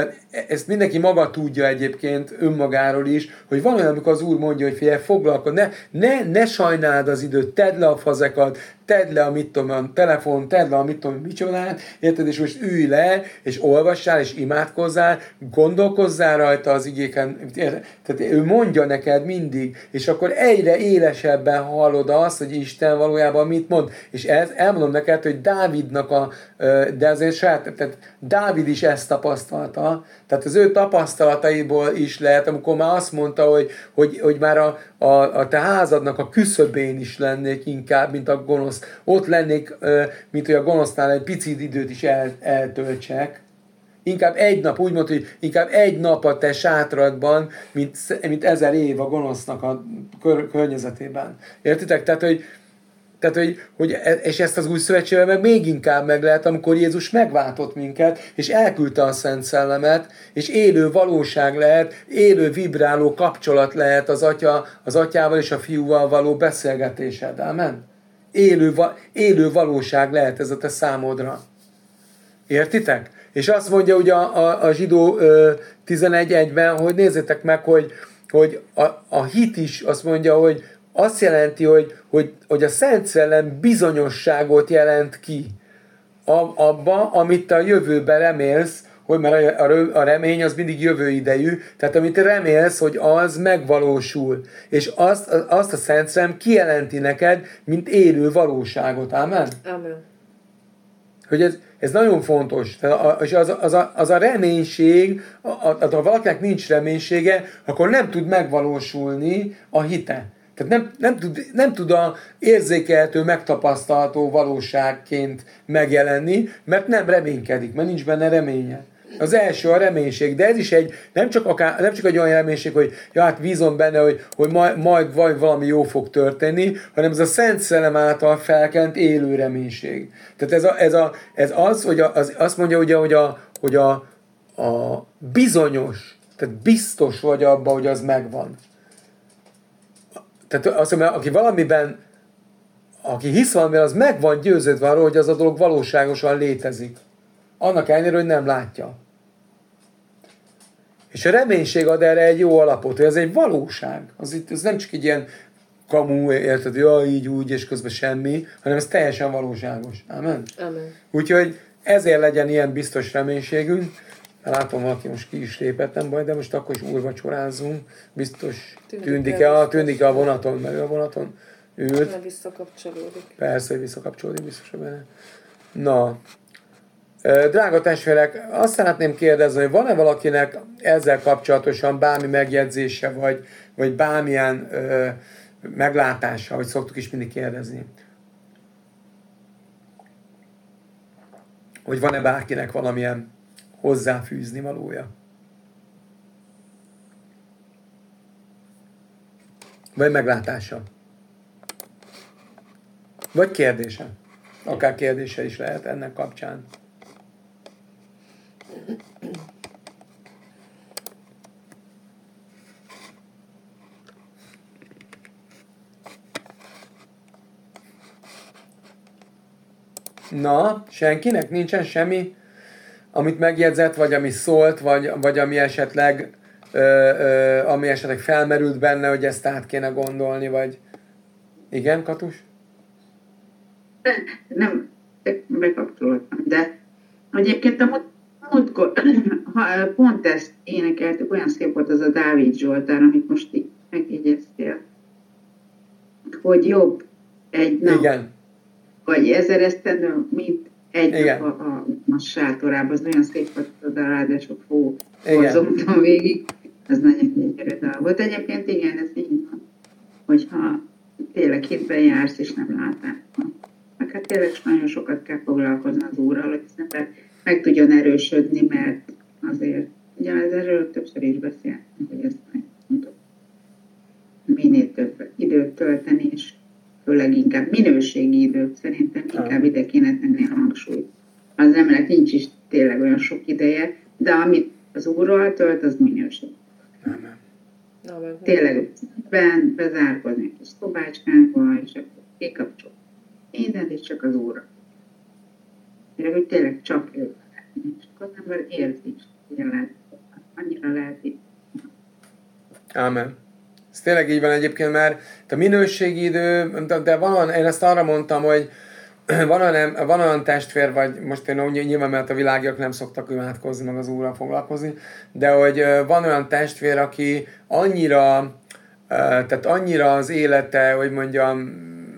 ezt mindenki maga tudja egyébként önmagáról is, hogy van olyan, amikor az Úr mondja, hogy figyelj, foglalkozz, ne, ne, ne sajnáld az időt, tedd le a fazekat, tedd le a mit tudom, a telefon, tedd le a mit tudom, micsodát, érted, és most ülj le, és olvassál, és imádkozzál, gondolkozzál rajta az igéken, tehát ő mondja neked mindig, és akkor egyre élesebben hallod azt, hogy Isten valójában mit mond, és ez, elmondom neked, hogy Dávidnak a, de azért saját, tehát Dávid is ezt tapasztalta, tehát az ő tapasztalataiból is lehet, amikor már azt mondta, hogy, hogy, hogy már a, a, a te házadnak a küszöbén is lennék inkább, mint a gonosz. Ott lennék, mint hogy a gonosznál egy picit időt is el, eltöltsek. Inkább egy nap, úgy mondta, hogy inkább egy nap a te sátradban, mint, mint ezer év a gonosznak a kör, környezetében. Értitek? Tehát, hogy Tehát, hogy, hogy, és ezt az új szövetségben meg még inkább meg lehet, amikor Jézus megváltott minket, és elküldte a Szent Szellemet, és élő valóság lehet, élő vibráló kapcsolat lehet az, atya, az atyával és a fiúval való beszélgetésed. Amen? Élő, élő valóság lehet ez a te számodra. Értitek? És azt mondja ugye a, a, a zsidó tizenegy egyben, hogy nézzétek meg, hogy, hogy a, a hit is azt mondja, hogy azt jelenti, hogy, hogy, hogy a Szent Szellem bizonyosságot jelent ki abba, amit te a jövőben remélsz, hogy mert a, a remény az mindig jövő idejű, tehát amit remélsz, hogy az megvalósul. És azt, azt a Szent Szellem kijelenti neked, mint élő valóságot. Amen? Amen. Hogy ez, ez nagyon fontos. És az, az, a, az a reménység, a, a, ha valakinek nincs reménysége, akkor nem tud megvalósulni a hite. Tehát nem, nem, tud, nem tud a érzékelhető, megtapasztalható valóságként megjelenni, mert nem reménykedik, mert nincs benne reménye. Az első a reménység, de ez is egy, nem csak, akár, nem csak egy olyan reménység, hogy ja, hát bízom benne, hogy, hogy majd, majd vagy valami jó fog történni, hanem ez a Szent Szellem által felkent élő reménység. Tehát ez, a, ez, a, ez az, hogy a, az, azt mondja, ugye, hogy, a, hogy a, a bizonyos, tehát biztos vagy abban, hogy az megvan. Tehát azt mondja, aki valamiben, aki hisz valamiben, az meg van győződve arról, hogy az a dolog valóságosan létezik. Annak ellenére, hogy nem látja. És a reménység ad erre egy jó alapot, hogy ez egy valóság. Az, itt, ez nem csak egy ilyen kamu, érted, ja, így, úgy, és közben semmi, hanem ez teljesen valóságos. Amen? Amen. Úgyhogy ezért legyen ilyen biztos reménységünk. Látom, valaki most ki is lépett, nem baj, de most akkor is úrvacsorázzunk. Biztos tűnik-e a, tűnik a vonaton, mert ő a vonaton ült. Nem visszakapcsolódik. Persze, hogy visszakapcsolódik, biztos benne. Na, drága testvérek, azt szeretném kérdezni, hogy van-e valakinek ezzel kapcsolatosan bármi megjegyzése, vagy, vagy bármilyen ö, meglátása, hogy szoktuk is mindig kérdezni. Hogy van-e bárkinek valamilyen hozzáfűzni valója. Vagy meglátása. Vagy kérdése. Akár kérdése is lehet ennek kapcsán. Na, senkinek nincsen semmi, amit megjegyzett, vagy ami szólt, vagy, vagy ami esetleg ö, ö, ami esetleg felmerült benne, hogy ezt át kéne gondolni, vagy... Igen, Katus? Nem, bekapcsoltam, de egyébként a Múltkor, ha pont ezt énekeltük, olyan szép volt az a Dávid Zsoltár, amit most így megjegyeztél, hogy jobb egy nap, Igen. vagy ezer esztendő, mint egy Igen. nap a, a, a sátorában. Az olyan szép volt, oda ráadásul fó, borzomtam végig. Ez nagyon gyönyörű dal volt. Egyébként igen, ez így van, hogyha tényleg hitben jársz, és nem látás van. Meg hát tényleg nagyon sokat kell foglalkozni az Úrral, hogy az ember meg tudjon erősödni, mert azért, ugye erről többször is beszéltünk, hogy ezt megmondom. Minél több időt tölteni, és főleg inkább minőségi időt, szerintem inkább ide kéne tenni a hangsúlyt. Az embernek nincs is tényleg olyan sok ideje, de amit az Úrral tölt, az minőség. Amen. Tényleg ben, bezárkozni egy kis szobácskánkba, és akkor kikapcsol mindent, és csak az Úrra. Tényleg, hogy tényleg csak ő. És akkor az ember érzi is, hogy lehet, annyira lehet itt. Amen. Ez tényleg így van egyébként, mert a minőségi idő, de van olyan, én ezt arra mondtam, hogy van olyan, van olyan testvér, vagy most én úgy nyilván, mert a világiak nem szoktak imádkozni, meg az Úrral foglalkozni, de hogy van olyan testvér, aki annyira, tehát annyira az élete, hogy mondjam,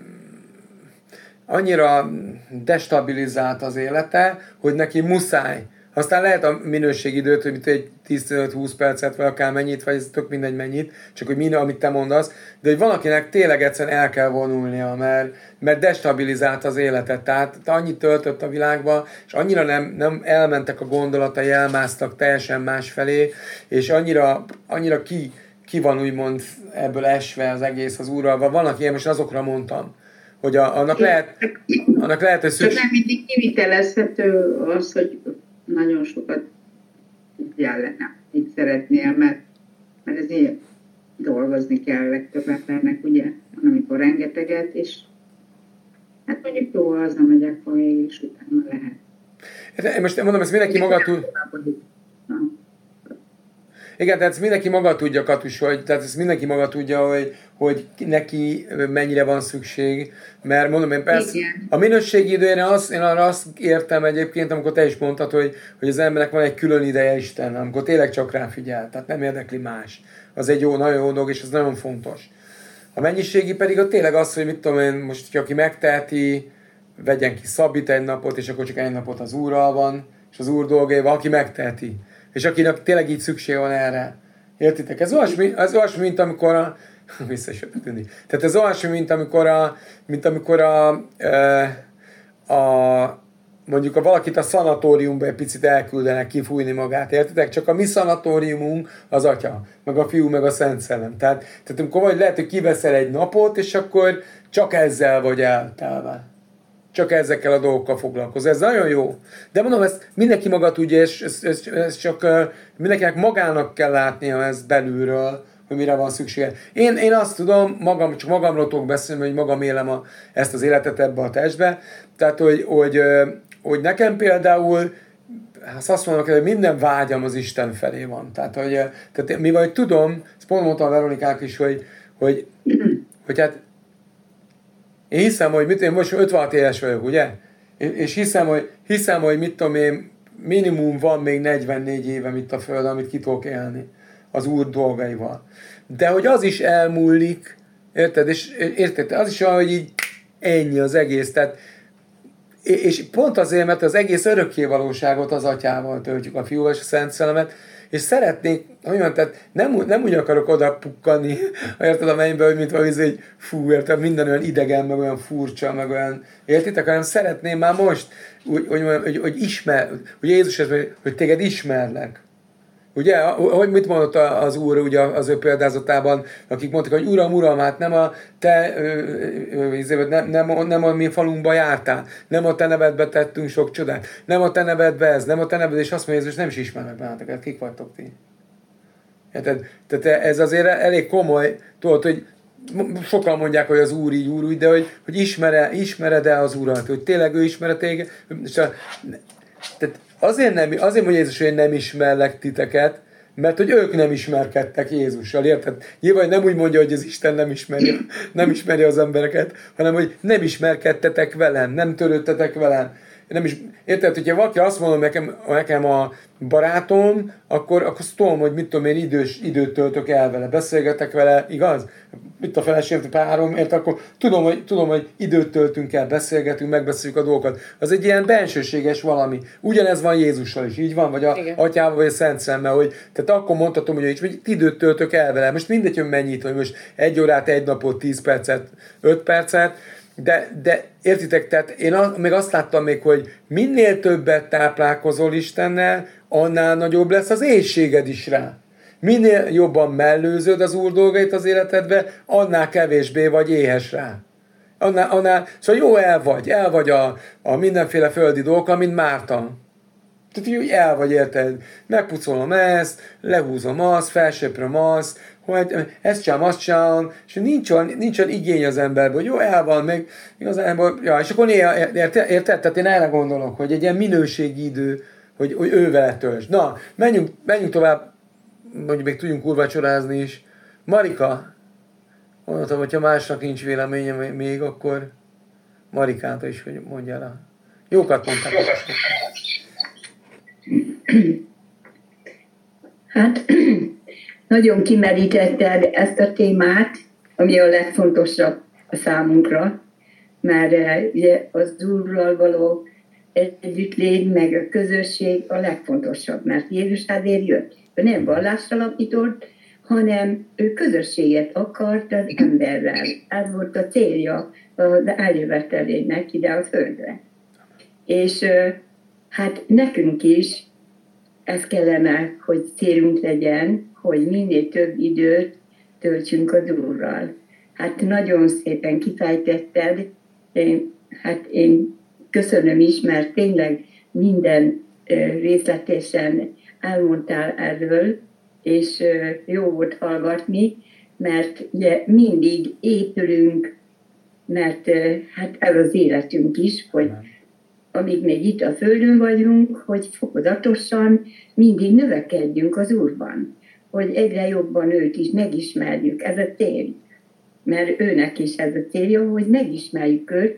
annyira destabilizált az élete, hogy neki muszáj. Aztán lehet a minőségidőt, hogy egy tíz-húsz percet, vagy akár mennyit, vagy ez tök mindegy mennyit, csak hogy minden, amit te mondasz, de hogy valakinek tényleg egyszerűen el kell vonulnia, mert, mert destabilizált az életet. Tehát annyit töltött a világba, és annyira nem, nem elmentek a gondolatai, elmásztak teljesen más felé, és annyira, annyira ki, ki van úgymond ebből esve az egész az Úrral. Van, aki én most azokra mondtam, hogy a, annak, lehet, annak lehet, hogy szükség... Nem mindig kivitelezhető az, hogy nagyon sokat kellene, így szeretnél, mert, mert ezért dolgozni kell legtöbb embernek, ugye, amikor rengeteget, és hát mondjuk jó, az nem megyek, akkor mégis utána lehet. Én most mondom, ezt mindenki maga tud... Igen, tehát ezt mindenki maga tudja, Katus, hogy, tehát ezt mindenki maga tudja, hogy, hogy neki mennyire van szükség, mert mondom én persze, igen. A minőségi időre az, én arra azt értem egyébként, amikor te is mondtad, hogy, hogy az embernek van egy külön ideje Isten, amikor tényleg csak rá figyel, tehát nem érdekli más. Az egy jó, nagyon jó dolog, és ez nagyon fontos. A mennyiségi pedig a tényleg az, hogy mit tudom én, most, hogy aki megteheti, vegyen ki szabít egy napot, és akkor csak egy napot az Úrral van, és az Úr dolgaival, aki megteheti. És akinek tényleg így szükség van erre. Értitek? Ez olyasmi, ez olyasmi mint amikor a... Vissza is tűnik. Tehát ez olyasmi, mint amikor a... Mint amikor a, a, a mondjuk a valakit a szanatóriumba egy picit elküldenek kifújni magát. Értitek? Csak a mi szanatóriumunk az Atya, meg a Fiú, meg a Szent Szellem. Tehát, tehát amikor vagy lehet, hogy kiveszel egy napot, és akkor csak ezzel vagy eltelve. Csak ezekkel a dolgokkal foglalkozni. Ez nagyon jó. De mondom, ezt mindenki maga tudja, és ez, ez, ez csak mindenkinek magának kell látnia ezt belülről, hogy mire van szüksége. Én, én azt tudom, magam, csak magamról tudok beszélni, hogy magam élem a, ezt az életet ebbe a testbe. Tehát, hogy, hogy, hogy nekem például, hát azt mondom, hogy minden vágyam az Isten felé van. Tehát, hogy, tehát mivel hogy tudom, ezt pont mondtam a Veronikák is, hogy, hogy, hogy hát én hiszem, hogy mit, én most ötvenhat éves vagyok, ugye? És hiszem, hogy, hiszem, hogy mit tudom én, minimum van még negyvennégy évem itt a Földön, amit ki tudok élni az Úr dolgaival. De hogy az is elmúlik, érted? És érted? Az is olyan, hogy így ennyi az egész. Tehát, és pont azért, mert az egész örökkévalóságot az Atyával töltjük, a Fiúval és a Szent Szellemet, és szeretnék, olyan, tehát nem, nem úgy akarok oda pukkani, érted a mennybe, hogy mint valami, hogy fú, érted, minden olyan idegen, meg olyan furcsa, meg olyan, értitek, hanem szeretném már most, úgy, hogy, hogy, hogy ismer, hogy Jézus, hogy, hogy téged ismerlek. Ugye, hogy mit mondott az Úr ugye az ő példázatában, akik mondtak, hogy Uram, Uram, hát nem a te, nem, nem, nem a mi falunkba jártál, nem a te nevedbe tettünk sok csodát, nem a te nevedbe ez, nem a te nevedbe, és azt mondja, Jézus, nem is ismernek benneteket, kik vagytok ti? Tehát, tehát ez azért elég komoly, tudod, hogy sokan mondják, hogy az Úr így, Úr úgy, de hogy, hogy ismere, ismered-e az Urat, hogy tényleg ő ismere téged, és a, tehát azért, nem, azért mondja Jézus, hogy én nem ismerlek titeket, mert hogy ők nem ismerkedtek Jézussal, érted? Nyilván nem úgy mondja, hogy az Isten nem ismeri, nem ismeri az embereket, hanem hogy nem ismerkedtetek velem, nem törődtetek velem. nem is, érted, hogyha valaki azt mondom nekem, nekem a barátom, akkor, akkor azt tudom, hogy mit tudom én, idős, időt töltök el vele, beszélgetek vele, igaz? Itt a feleségem, a párom, érted, akkor tudom hogy, tudom, hogy időt töltünk el, beszélgetünk, megbeszéljük a dolgokat. Az egy ilyen bensőséges valami. Ugyanez van Jézussal is, így van? Vagy a Igen. Atyával, vagy a Szent Szemmel, hogy tehát akkor mondhatom, hogy, hogy időt töltök el vele. Most mindegy, hogy mennyit, hogy most egy órát, egy napot, tíz percet, öt percet, De, de értitek, tehát én az, még azt láttam még, hogy minél többet táplálkozol Istennel, annál nagyobb lesz az éhséged is rá. Minél jobban mellőzöd az Úr dolgait az életedbe, annál kevésbé vagy éhes rá. Annál, annál, szóval jó el vagy, el vagy a, a mindenféle földi dolgokkal, mint Márta. Tehát úgy el vagy, érted, megpucolom ezt, lehúzom azt, felsöpröm azt, hogy ezt csinálom, azt csinálom, és nincs olyan, nincs olyan igény az emberben, hogy jó, el van, meg igazából, ja, és akkor néha, érted? érted? Tehát én erre gondolok, hogy egy ilyen minőségi idő, hogy, hogy ő vele töltsd. Na, menjünk, menjünk tovább, mondjuk még tudjunk úrvacsorázni is. Marika, mondhatom, hogyha másnak nincs véleménye még, akkor Marikát is, hogy mondja rá. Jókat mondták. Hát, nagyon kimerítetted ezt a témát, ami a legfontosabb a számunkra, mert ugye az Úrral való együttlét, meg a közösség a legfontosabb, mert Jézus azért jött. Ő nem vallást alapított, hanem ő közösséget akart az emberrel. Ez volt a célja az eljövetelének ide a földre. És hát nekünk is ez kellene, hogy célunk legyen, hogy minél több időt töltsünk az Úrral. Hát nagyon szépen kifejtetted, én, hát én köszönöm is, mert tényleg minden részletesen elmondtál erről, és jó volt hallgatni, mert ugye mindig épülünk, mert hát ez az életünk is, hogy amíg még itt a Földön vagyunk, hogy fokozatosan mindig növekedjünk az Úrban, hogy egyre jobban őt is megismerjük, ez a cél. Mert őnek is ez a célja, hogy megismerjük őt,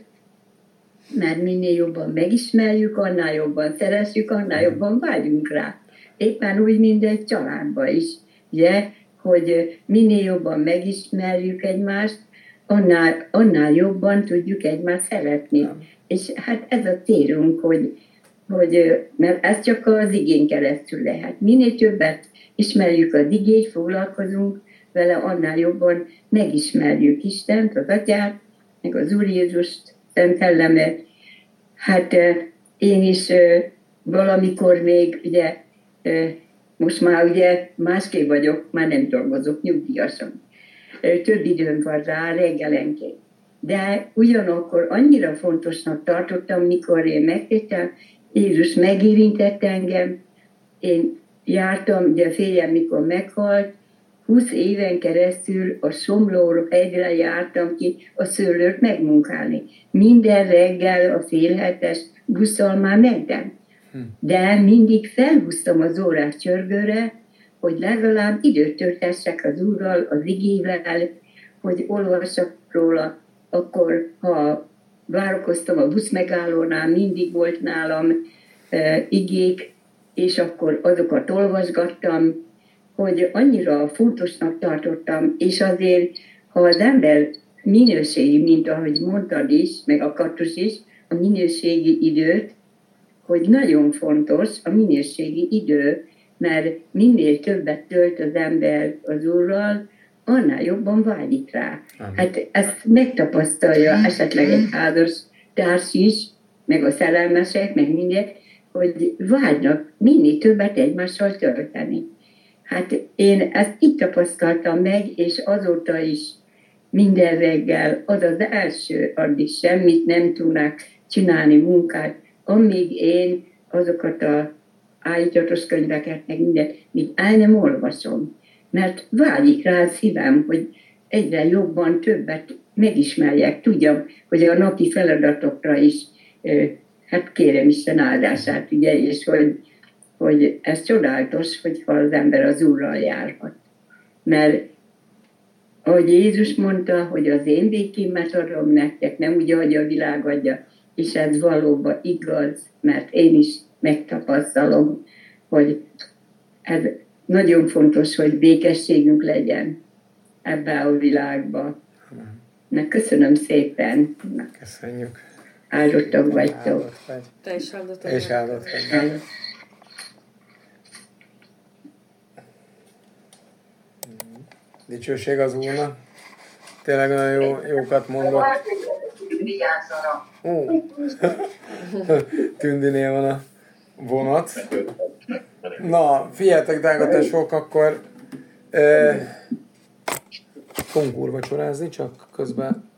mert minél jobban megismerjük, annál jobban szeressük, annál jobban vágyunk rá. Éppen úgy, mint egy családban is, ugye, hogy minél jobban megismerjük egymást, annál, annál jobban tudjuk egymást szeretni. És hát ez a célunk, hogy, hogy, mert ez csak az igén keresztül lehet. Minél többet ismerjük az igét, foglalkozunk vele, annál jobban megismerjük Istent, az Atyát, meg az Úr Jézust, Szent Szellemet. Hát én is valamikor még, ugye, most már ugye másképp vagyok, már nem dolgozok, nyugdíjasom. Több időm van rá reggelenként. De ugyanakkor annyira fontosnak tartottam, mikor én megtettem, Jézus megérintett engem, én jártam, ugye a férjem mikor meghalt, húsz éven keresztül a Somlóról egyre jártam ki a szőlőt megmunkálni. Minden reggel a félhetes busszal már mentem. De mindig felhúztam az órát csörgőre, hogy legalább időt töltessek az Úrral, az igével, hogy olvassak róla. Akkor, ha várakoztam a busz megállónál, mindig volt nálam e, igék, és akkor azokat olvasgattam, hogy annyira fontosnak tartottam, és azért, ha az ember minőségi, mint ahogy mondtad is, meg a Katus is, a minőségi időt, hogy nagyon fontos a minőségi idő, mert minél többet tölt az ember az Úrral, annál jobban vágyik rá. Amen. Hát ezt megtapasztalja esetleg egy házas társ is, meg a szerelmesek, meg mindent, hogy vágynak minél többet egymással tölteni. Hát én ezt így tapasztaltam meg, és azóta is minden reggel az az első, addig semmit nem tudnak csinálni munkát, amíg én azokat a állítatos könyveket, meg mindent, még el nem olvasom. Mert vágyik rá a szívem, hogy egyre jobban többet megismerjek, tudjam, hogy a napi feladatokra is, hát kérem Isten áldását, ugye, és hogy, hogy ez csodálatos, hogyha az ember az Úrral járhat. Mert ahogy Jézus mondta, hogy az én békémet adom nektek, nem úgy, ahogy a világ adja, és ez valóban igaz, mert én is megtapasztalom, hogy ez nagyon fontos, hogy békességünk legyen ebben a világban. Na, köszönöm szépen. Köszönjük. Áldottak vagytok. Te is áldott Te is áldott vagy. Dicsőség az Úrnak. Tényleg nagyon jó, jókat mondott. Ó. Tündinél van a vonat. Na, figyeljetek, drága tesók, akkor e, fogunk úrvacsorázni, csak közben